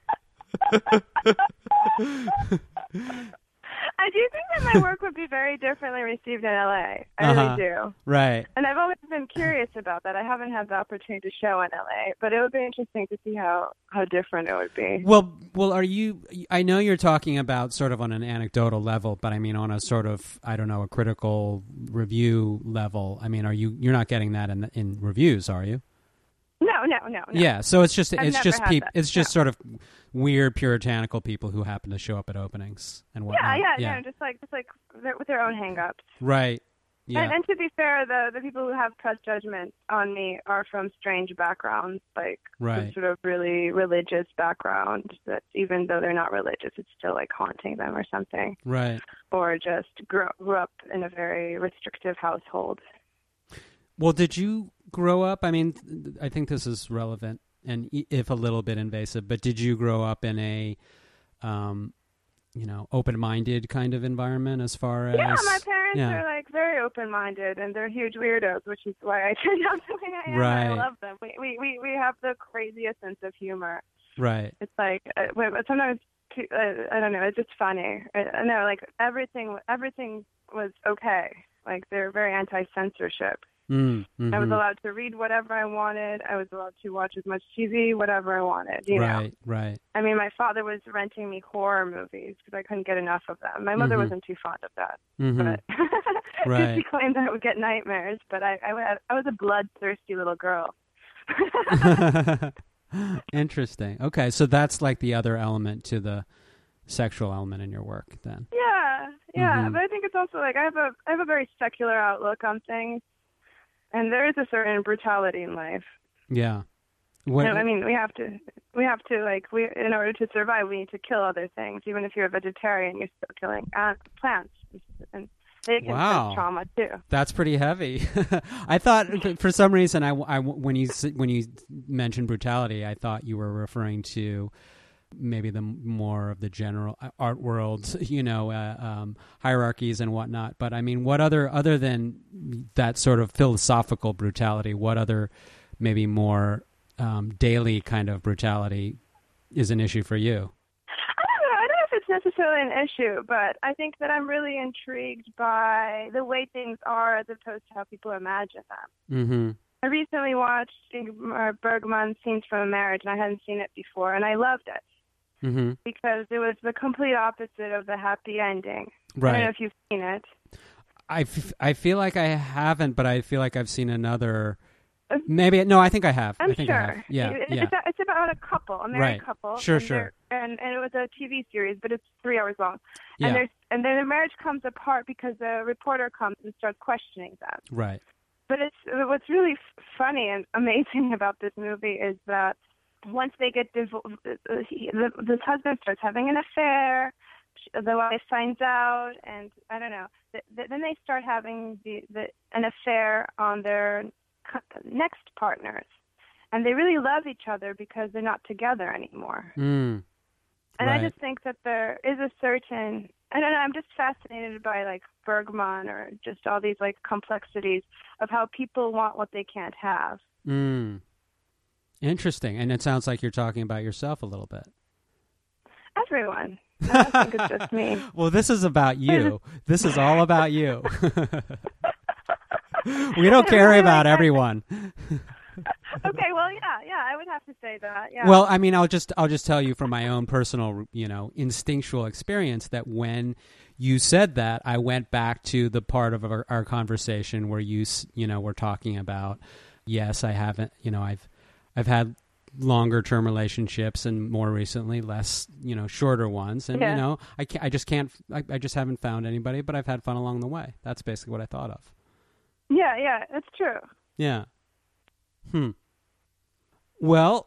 I do think that my work would be very differently received in L A. I Uh-huh. really do. Right. And I've always been curious about that. I haven't had the opportunity to show in L A, but it would be interesting to see how, how different it would be. Well, well, are you? I know you're talking about sort of on an anecdotal level, but I mean on a sort of I don't know a critical review level. I mean, are you? You're not getting that in in reviews, are you? No, no, no, no. Yeah. So it's just I've it's never just had people. that. It's just No. sort of weird puritanical people who happen to show up at openings and Yeah, whatnot. yeah, yeah. Just like, just like their, with their own hang-ups. Right. Yeah. And, and to be fair, the the people who have press judgment on me are from strange backgrounds, like Right. some sort of really religious background that even though they're not religious, it's still like haunting them or something. Right. Or just grew, grew up in a very restrictive household. Well, did you grow up? I mean, th- I think this is relevant and e- if a little bit invasive, but did you grow up in a, um, you know, open-minded kind of environment as far as? Yeah, my parents yeah. are like very open-minded, and they're huge weirdos, which is why I turned out the way I am. Right. I love them. We, we we we have the craziest sense of humor. Right. It's like uh, wait, but sometimes too, uh, I don't know. It's just funny. I, I know, like everything everything was okay. Like they're very anti-censorship. Mm, mm-hmm. I was allowed to read whatever I wanted. I was allowed to watch as much T V, whatever I wanted. You right, know? right. I mean, my father was renting me horror movies because I couldn't get enough of them. My mother Mm-hmm. wasn't too fond of that, Mm-hmm. but Right. she claimed that I would get nightmares. But I, I, had- I was a bloodthirsty little girl. Interesting. Okay, so that's like the other element to the sexual element in your work, then. Yeah, yeah. Mhm. But I think it's also like I have a, I have a very secular outlook on things, and there is a certain brutality in life. Yeah. What, You know, I mean, we have to, we have to like, we in order to survive, we need to kill other things. Even if you're a vegetarian, you're still killing uh, plants, and they can Wow. cause trauma too. That's pretty heavy. I thought for some reason, I, I, when you s- when you mentioned brutality, I thought you were referring to maybe the more of the general art world, you know, uh, um, hierarchies and whatnot. But I mean, what other other than that sort of philosophical brutality? What other maybe more um, daily kind of brutality is an issue for you? I don't know. I don't know if it's necessarily an issue, but I think that I'm really intrigued by the way things are as opposed to how people imagine them. Mm-hmm. I recently watched Ingmar Bergman's Scenes from a Marriage, and I hadn't seen it before, and I loved it Mm-hmm. because it was the complete opposite of the happy ending. I Right. don't know if you've seen it. I, f- I feel like I haven't, but I feel like I've seen another. Maybe no, I think I have. I'm I think sure. I have. Yeah, It- yeah. It's, a- it's about a couple, a married Right. couple. Sure, and sure. they're- And, and it was a T V series, but it's three hours long. Yeah. And there's and then the marriage comes apart because a reporter comes and starts questioning them. Right. But it's what's really f- funny and amazing about this movie is that once they get divorced, the, the husband starts having an affair. The wife finds out, and I don't know. Th- th- then they start having the, the an affair on their co- next partners, and they really love each other because they're not together anymore. Mm. And Right. I just think that there is a certain, I don't know, I'm just fascinated by like Bergman or just all these like complexities of how people want what they can't have. Mm. Interesting. And it sounds like you're talking about yourself a little bit. Everyone. I don't think it's just me. Well, this is about you. This is all about you. We don't care about everyone. Okay, well, yeah, yeah, I would have to say that. Yeah. Well, I mean, I'll just I'll just tell you from my own personal, you know, instinctual experience that when you said that, I went back to the part of our, our conversation where you, s- you know, were talking about, yes, I haven't, you know, I've I've had longer term relationships and more recently less, you know, shorter ones, and Yeah. you know, I can't, I just can't, I, I just haven't found anybody, but I've had fun along the way. That's basically what I thought of. yeah, yeah, it's true. Yeah. Hmm. Well,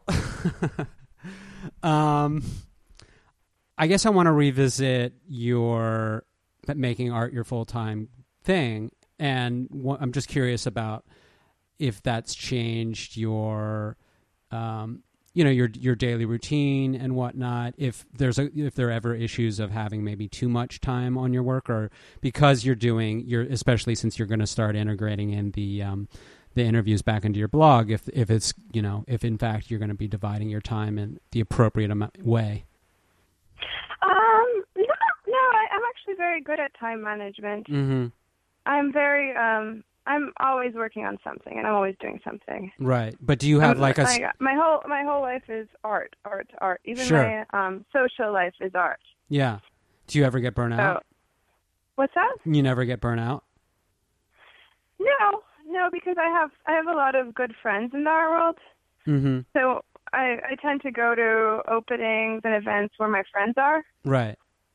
um, I guess I want to revisit your making art your full-time thing, and wh- I'm just curious about if that's changed your, um, you know, your your daily routine and whatnot. If there's a, if there are ever issues of having maybe too much time on your work, or because you're doing, you're especially since you're going to start integrating in the um, the interviews back into your blog, if if it's, you know, if in fact you're going to be dividing your time in the appropriate amount, way. Um, no, no, I, I'm actually very good at time management. Mm-hmm. I'm very, um, I'm always working on something, and I'm always doing something. Right, but do you have Um, like a? s- I- my whole my whole life is art, art, art. Even Sure. my um social life is art. Yeah. Do you ever get burnt So, out? what's that? You never get burnt out? No, no, because I have I have a lot of good friends in the art world. Mm-hmm. So I I tend to go to openings and events where my friends are, Right.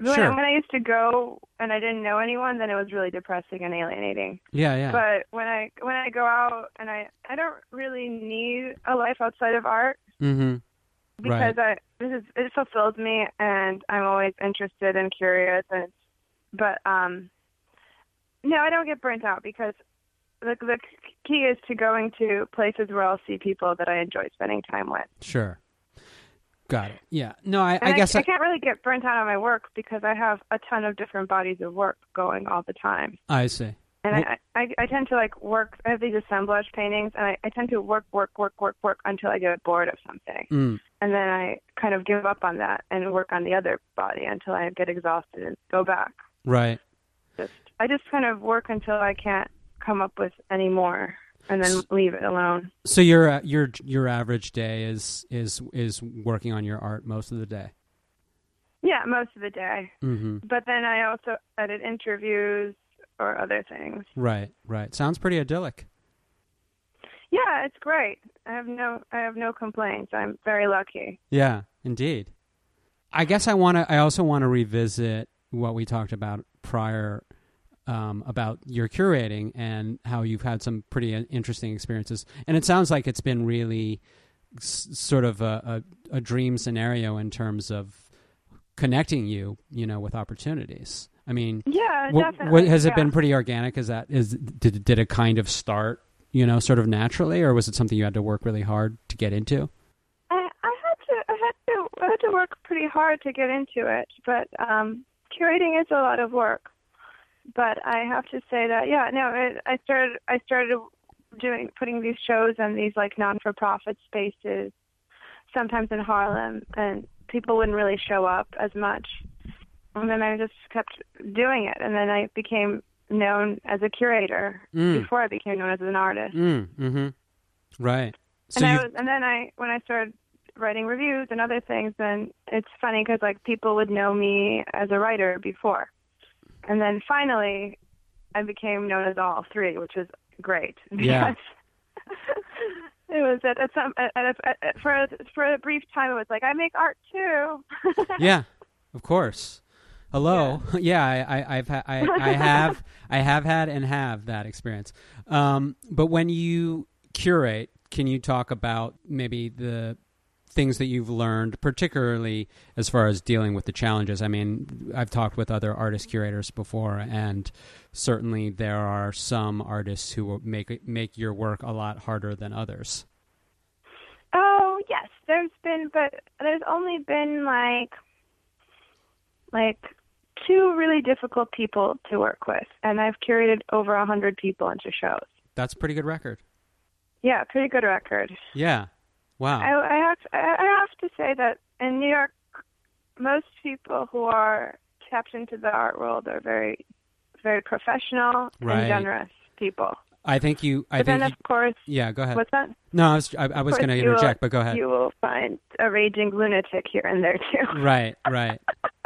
When, Sure. when I used to go and I didn't know anyone, then it was really depressing and alienating. Yeah, yeah. But when I when I go out and I I don't really need a life outside of art Mm-hmm. because Right. I this is it fulfills me and I'm always interested and curious and but um no, I don't get burnt out because the the key is to going to places where I'll see people that I enjoy spending time with. Sure. Got it. Yeah. No, I, And I I, guess I I, can't really get burnt out on my work because I have a ton of different bodies of work going all the time. I see. And Well- I, I, I tend to like work, I have these assemblage paintings, and I, I tend to work, work, work, work, work until I get bored of something. Mm. And then I kind of give up on that and work on the other body until I get exhausted and go back. Right. Just I just kind of work until I can't come up with any more and then leave it alone. So your uh, your your average day is is is working on your art most of the day. Yeah, most of the day. Mm-hmm. But then I also edit interviews or other things. Right. Right. Sounds pretty idyllic. Yeah, it's great. I have no I have no complaints. I'm very lucky. Yeah. Indeed. I guess I want to. I also want to revisit what we talked about prior. Um, about your curating and how you've had some pretty interesting experiences. And it sounds like it's been really s- sort of a, a, a dream scenario in terms of connecting you, you know, with opportunities. I mean, Yeah, wh- definitely. wh- has yeah. it been pretty organic? Is that, is, did, did it kind of start, you know, sort of naturally, or was it something you had to work really hard to get into? I, I had to I had to I had to work pretty hard to get into it, but um, curating is a lot of work. But I have to say that yeah, no, it, I started I started doing putting these shows in these like non-for-profit spaces, sometimes in Harlem, and people wouldn't really show up as much. And then I just kept doing it, and then I became known as a curator Mm. before I became known as an artist. Mm, mm-hmm. Right. So and, I you, was, and then I, when I started writing reviews and other things, then it's funny because like people would know me as a writer before, and then finally, I became known as all three, which was great. Yeah. It was at, at some at, at, at, for a, for a brief time. It was like I make art too. yeah, of course. Hello. Yeah, yeah I, I, I've ha- I, I have I have had and have that experience. Um, but when you curate, can you talk about maybe the things that you've learned, particularly as far as dealing with the challenges? I mean, I've talked with other artist curators before, and certainly there are some artists who will make make your work a lot harder than others. Oh yes, there's been, but there's only been like like two really difficult people to work with, and I've curated over a hundred people into shows. That's a pretty good record. Yeah, pretty good record. Yeah. Wow. I, I have to, I have to say that in New York, most people who are tapped into the art world are very, very professional Right. and generous people. I think you. I But think. then, you, of course, yeah. Go ahead. what's that? No, I was. I, I was Of going course to you will- interject, but go ahead. You will find a raging lunatic here and there too. Right. Right.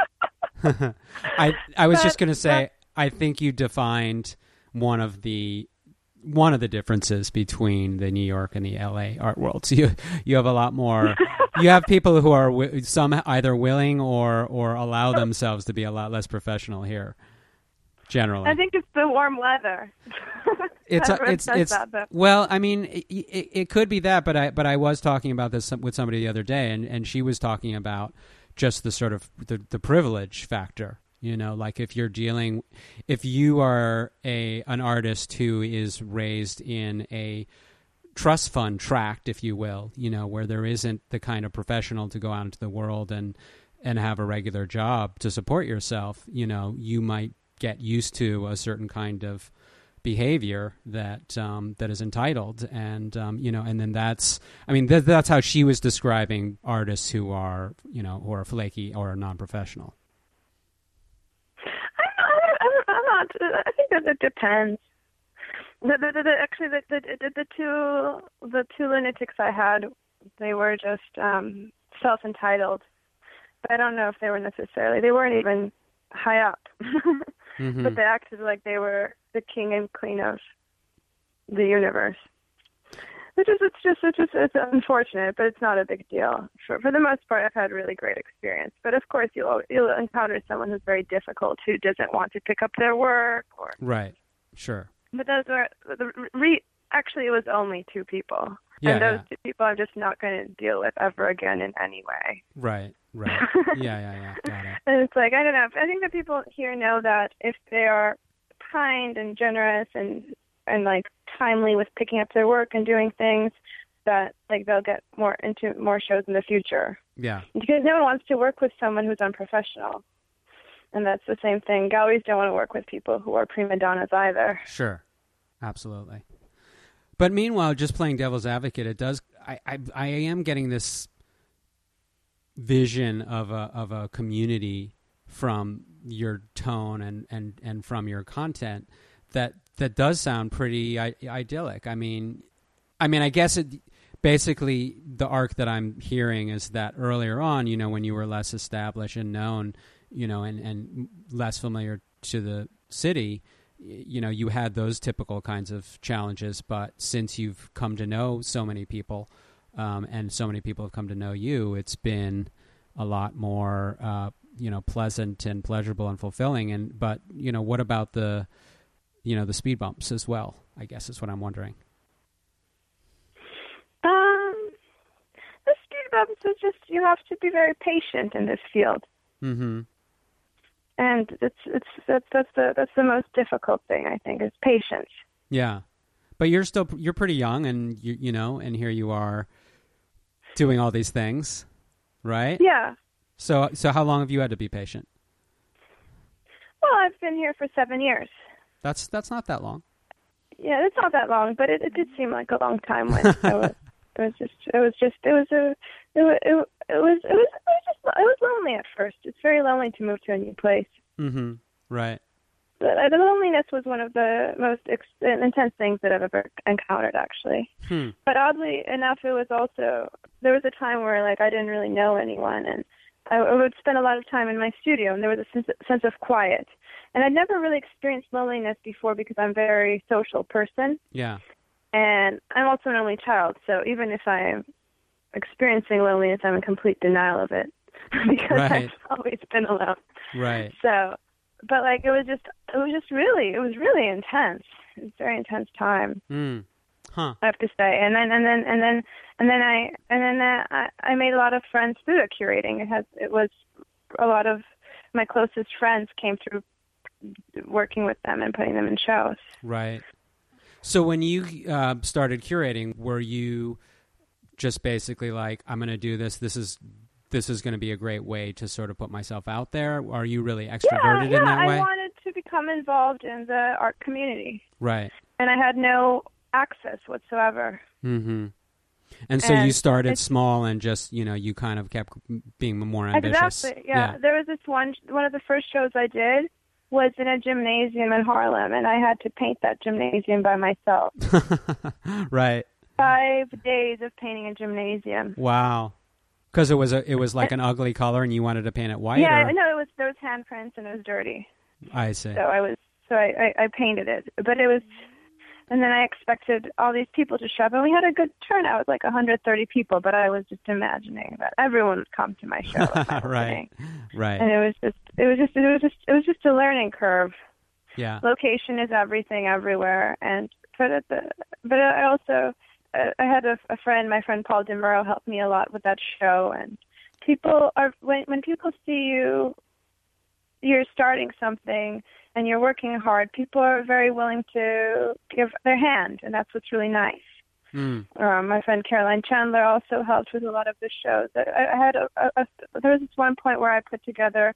I I was But- just going to say. I think you defined one of the one of the differences between the New York and the L A art world. So you you have a lot more. You have people who are wi- some either willing or or allow themselves to be a lot less professional here. Generally, I think it's the warm weather. it's a, Everyone it's says it's that, but- well, I mean, it, it, it could be that, but I but I was talking about this with somebody the other day, and, and she was talking about just the sort of the, the privilege factor. You know, like if you're dealing, if you are a an artist who is raised in a trust fund tract, if you will, you know, where there isn't the kind of professional to go out into the world and and have a regular job to support yourself, you know, you might get used to a certain kind of behavior that um, that is entitled, and um, you know, and then that's, I mean, th- that's how she was describing artists who are, you know, who are flaky or non-professional. I'm not, I'm not, I think that it depends. The, the, the, the, actually, the, the, the, the two the two lunatics I had, they were just um, self-entitled. But I don't know if they were necessarily, they weren't even high up. Mm-hmm. But they acted like they were the king and queen of the universe. Which is, it's just, it's just, it's unfortunate, but it's not a big deal. For, for the most part, I've had really great experience. But of course, you'll, you'll encounter someone who's very difficult, who doesn't want to pick up their work, or. Right. Sure. But those were, the re, actually, it was only two people. Yeah, and those yeah. two people I'm just not going to deal with ever again in any way. Right, right. Yeah, yeah, yeah. Got it. And it's like, I don't know. I think the people here know that if they are kind and generous and, and like, timely with picking up their work and doing things, that, like, they'll get more into more shows in the future. Yeah. Because no one wants to work with someone who's unprofessional. And that's the same thing. Galleries don't want to work with people who are prima donnas either. Sure. Absolutely. But meanwhile, just playing devil's advocate, it does. I, I, I am getting this vision of a of a community from your tone and, and, and from your content that that does sound pretty I- idyllic. I mean, I mean, I guess it basically the arc that I'm hearing is that earlier on, you know, when you were less established and known, you know, and, and less familiar to the city, you know, you had those typical kinds of challenges, but since you've come to know so many people, um, and so many people have come to know you, it's been a lot more, uh, you know, pleasant and pleasurable and fulfilling. And, but, you know, what about the, you know, the speed bumps as well, I guess is what I'm wondering. Um, the speed bumps is just, you have to be very patient in this field. Mm-hmm. And it's it's that's that's the that's the most difficult thing, I think, is patience. Yeah, but you're still you're pretty young, and you you know, and here you are doing all these things, right? Yeah. So so how long have you had to be patient? Well, I've been here for seven years. That's that's not that long. Yeah, it's not that long, but it, it did seem like a long time when I was. It was just, it was just, it was a, it was, it was, it was, it was just, it was lonely at first. It's very lonely to move to a new place. Mm-hmm. Right. But uh, the loneliness was one of the most ex- intense things that I've ever encountered, actually. Hmm. But oddly enough, it was also, there was a time where, like, I didn't really know anyone, and I, I would spend a lot of time in my studio, and there was a sense, sense of quiet. And I'd never really experienced loneliness before because I'm a very social person. Yeah. And I'm also an only child, so even if I'm experiencing loneliness, I'm in complete denial of it because Right. I've always been alone. Right. So, but like it was just, it was just really, it was really intense. It was a very intense time. Mm. Huh. I have to say. And then, and then, and then, and then I, and then uh, I, I made a lot of friends through the curating. It has, it was a lot of my closest friends came through working with them and putting them in shows. Right. So when you uh, started curating, were you just basically like, I'm going to do this. This is this is going to be a great way to sort of put myself out there. Are you really extroverted yeah, in yeah, that way? I wanted to become involved in the art community. Right. And I had no access whatsoever. Mm-hmm. And so and you started small and just, you know, you kind of kept being more ambitious. Exactly, yeah. yeah. There was this one, one of the first shows I did was in a gymnasium in Harlem, and I had to paint that gymnasium by myself. Right. Five days of painting a gymnasium. Wow. Because it was a, it was like an ugly color, and you wanted to paint it white. Yeah, or? no, it was there was handprints and it was dirty. I see. So I was so I, I, I painted it, but it was, and then I expected all these people to show up, and we had a good turnout. It was like one hundred thirty people, but I was just imagining that everyone would come to my show. My right. Right. And it was just it was just it was just it was just a learning curve. Yeah. Location is everything everywhere, and but at the but I also uh, I had a, a friend, my friend Paul DeMuro, helped me a lot with that show. And people are when when people see you, you're starting something and you're working hard. People are very willing to give their hand, and that's what's really nice. Mm. Um, my friend Caroline Chandler also helped with a lot of the shows. I, I had a, a, a there was this one point where I put together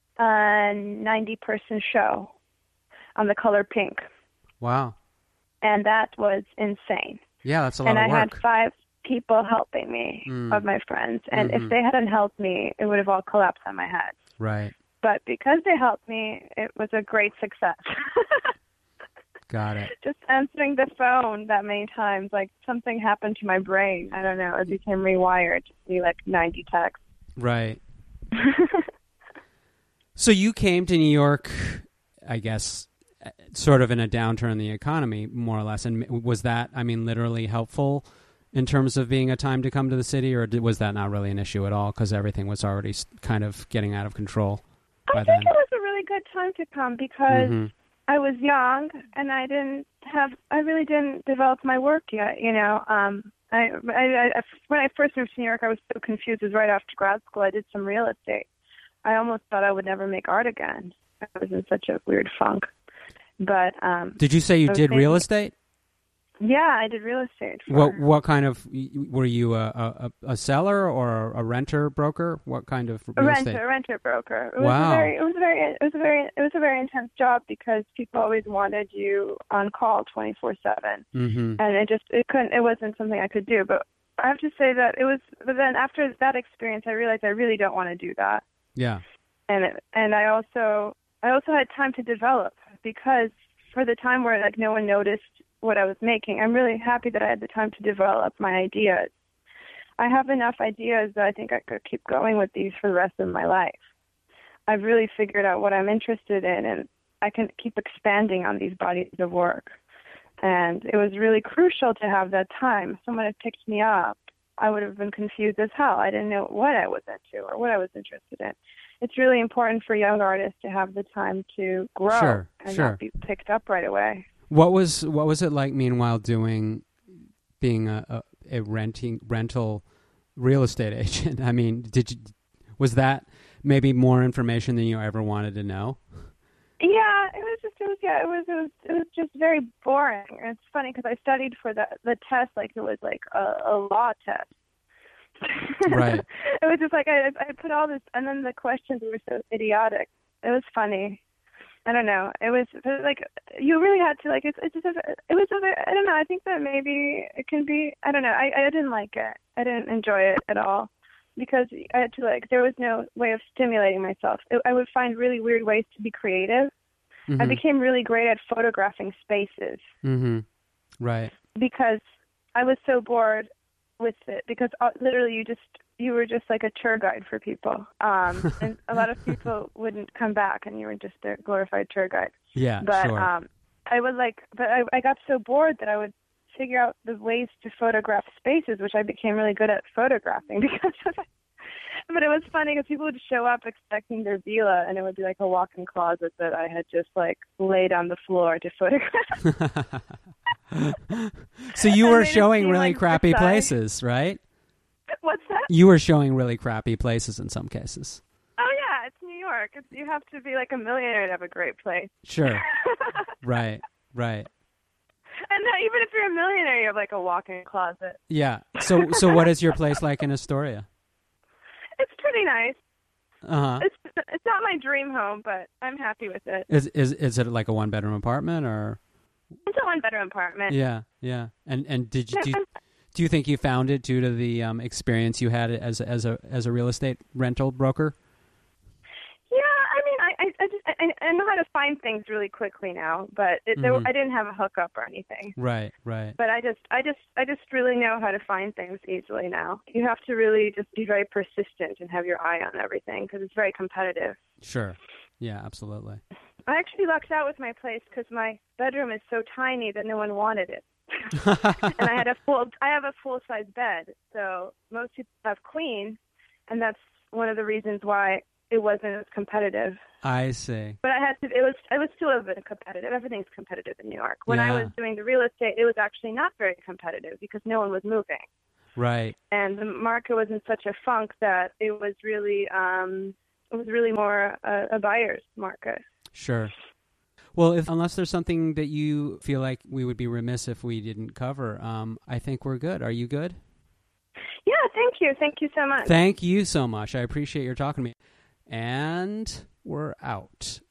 a ninety person show on the color pink. Wow. And that was insane. Yeah, that's a lot and of I work. had five people helping me, mm. of my friends. And mm-hmm. if they hadn't helped me, it would have all collapsed on my head. Right. But because they helped me, it was a great success. Got it. Just answering the phone that many times, like something happened to my brain. I don't know. It became rewired to see like ninety texts. Right. So you came to New York, I guess, sort of in a downturn in the economy, more or less. And was that, I mean, literally helpful in terms of being a time to come to the city, or did, was that not really an issue at all because everything was already s- kind of getting out of control by I then? think it was a really good time to come because Mm-hmm. I was young and I didn't have, I really didn't develop my work yet, you know. Um, I, I, I, when I first moved to New York, I was so confused. It was right after grad school. I did some real estate. I almost thought I would never make art again. I was in such a weird funk. But um, Did you say you I was did real thinking- estate? yeah, I did real estate. For, What what kind of were you a a, a seller or a renter broker? What kind of a real renter, estate? a renter broker. It was Wow. a very, it was a very, it was a very, it was a very intense job because people always wanted you on call twenty-four seven, Mm-hmm. and it just, it couldn't, it wasn't something I could do. But I have to say that it was. But then after that experience, I realized I really don't want to do that, Yeah. and it, and I also, I also had time to develop because for the time where like no one noticed what I was making, I'm really happy that I had the time to develop my ideas. I have enough ideas that I think I could keep going with these for the rest of my life. I've really figured out what I'm interested in, and I can keep expanding on these bodies of work. And it was really crucial to have that time. If someone had picked me up, I would have been confused as hell. I didn't know what I was into or what I was interested in. It's really important for young artists to have the time to grow Sure, and sure. not be picked up right away. What was what was it like? Meanwhile, doing being a, a, a renting rental real estate agent. I mean, did you was that maybe more information than you ever wanted to know? Yeah, it was just, it was, yeah, it was, it was, it was just very boring. And it's funny because I studied for the the test like it was like a, a law test. Right. It was just like I I put all this, and then the questions were so idiotic. It was funny. I don't know. It was it was like you really had to like. It's it's just a, it was a, I don't know. I think that maybe it can be. I don't know. I I didn't like it. I didn't enjoy it at all because I had to like. There was no way of stimulating myself. It, I would find really weird ways to be creative. Mm-hmm. I became really great at photographing spaces Mm-hmm. Right. because I was so bored with it because uh, literally you just you were just like a tour guide for people, um, and a lot of people wouldn't come back, and you were just a glorified tour guide. Yeah. But sure. um, I would like, but I, I got so bored that I would figure out the ways to photograph spaces, which I became really good at photographing because of it. But it was funny because people would show up expecting their villa, and it would be like a walk-in closet that I had just like laid on the floor to photograph. So you And were made it showing seem really like crappy Versailles. places, right? What's that? You were showing really crappy places in some cases. Oh yeah, it's New York. It's, you have to be like a millionaire to have a great place. Sure. Right. Right. And then even if you're a millionaire, you have like a walk-in closet. Yeah. So so what is your place like in Astoria? It's pretty nice. Uh-huh. It's it's not my dream home, but I'm happy with it. Is is is it like a one bedroom apartment or? It's a one-bedroom apartment. Yeah, yeah. And and did you do, you- do you think you found it due to the um, experience you had as as a as a real estate rental broker? Yeah, I mean, I I, I, just, I I know how to find things really quickly now, but it, there, Mhm. I didn't have a hookup or anything. Right, right. But I just I just I just really know how to find things easily now. You have to really just be very persistent and have your eye on everything because it's very competitive. Sure. Yeah, absolutely. I actually lucked out with my place because my bedroom is so tiny that no one wanted it. And I had a full, I have a full size bed, so most people have queen, and that's one of the reasons why it wasn't as competitive. I see. But I had to, it was, it was still a bit competitive. Everything's competitive in New York. When I Yeah. was doing the real estate, it was actually not very competitive because no one was moving, Right. and the market was in such a funk that it was really, um, it was really more a, a buyer's market. Sure. Well, if unless there's something that you feel like we would be remiss if we didn't cover, um, I think we're good. Are you good? Yeah, thank you. Thank you so much. Thank you so much. I appreciate your talking to me. And we're out.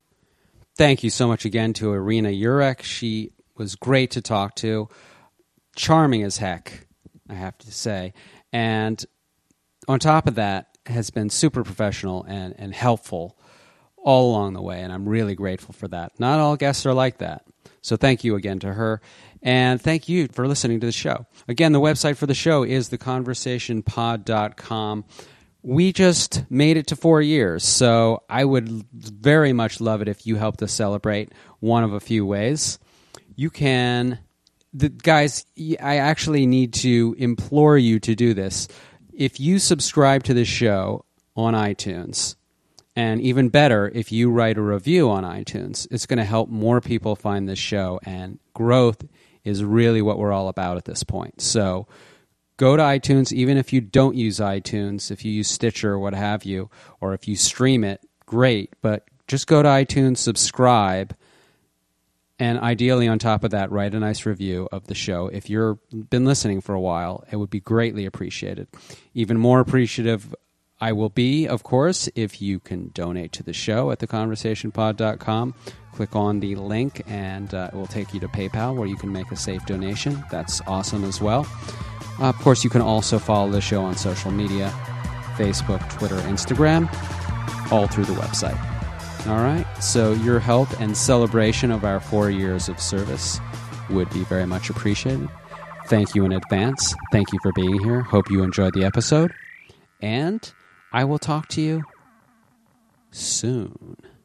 Thank you so much again to Irina Jurek. She was great to talk to. Charming as heck, I have to say. And on top of that, has been super professional and, and helpful all along the way, and I'm really grateful for that. Not all guests are like that. So thank you again to her, and thank you for listening to the show. Again, the website for the show is the conversation pod dot com. We just made it to four years, so I would very much love it if you helped us celebrate one of a few ways. You can the, guys, I actually need to implore you to do this. If you subscribe to the show on iTunes, and even better, if you write a review on iTunes, it's going to help more people find this show, and growth is really what we're all about at this point. So go to iTunes, even if you don't use iTunes, if you use Stitcher or what have you, or if you stream it, great, but just go to iTunes, subscribe, and ideally on top of that, write a nice review of the show. If you've been listening for a while, it would be greatly appreciated. Even more appreciative I will be, of course, if you can donate to the show at the conversation pod dot com. Click on the link, and uh, it will take you to PayPal, where you can make a safe donation. That's awesome as well. Uh, of course, you can also follow the show on social media, Facebook, Twitter, Instagram, all through the website. All right, so your help and celebration of our four years of service would be very much appreciated. Thank you in advance. Thank you for being here. Hope you enjoyed the episode. And I will talk to you soon.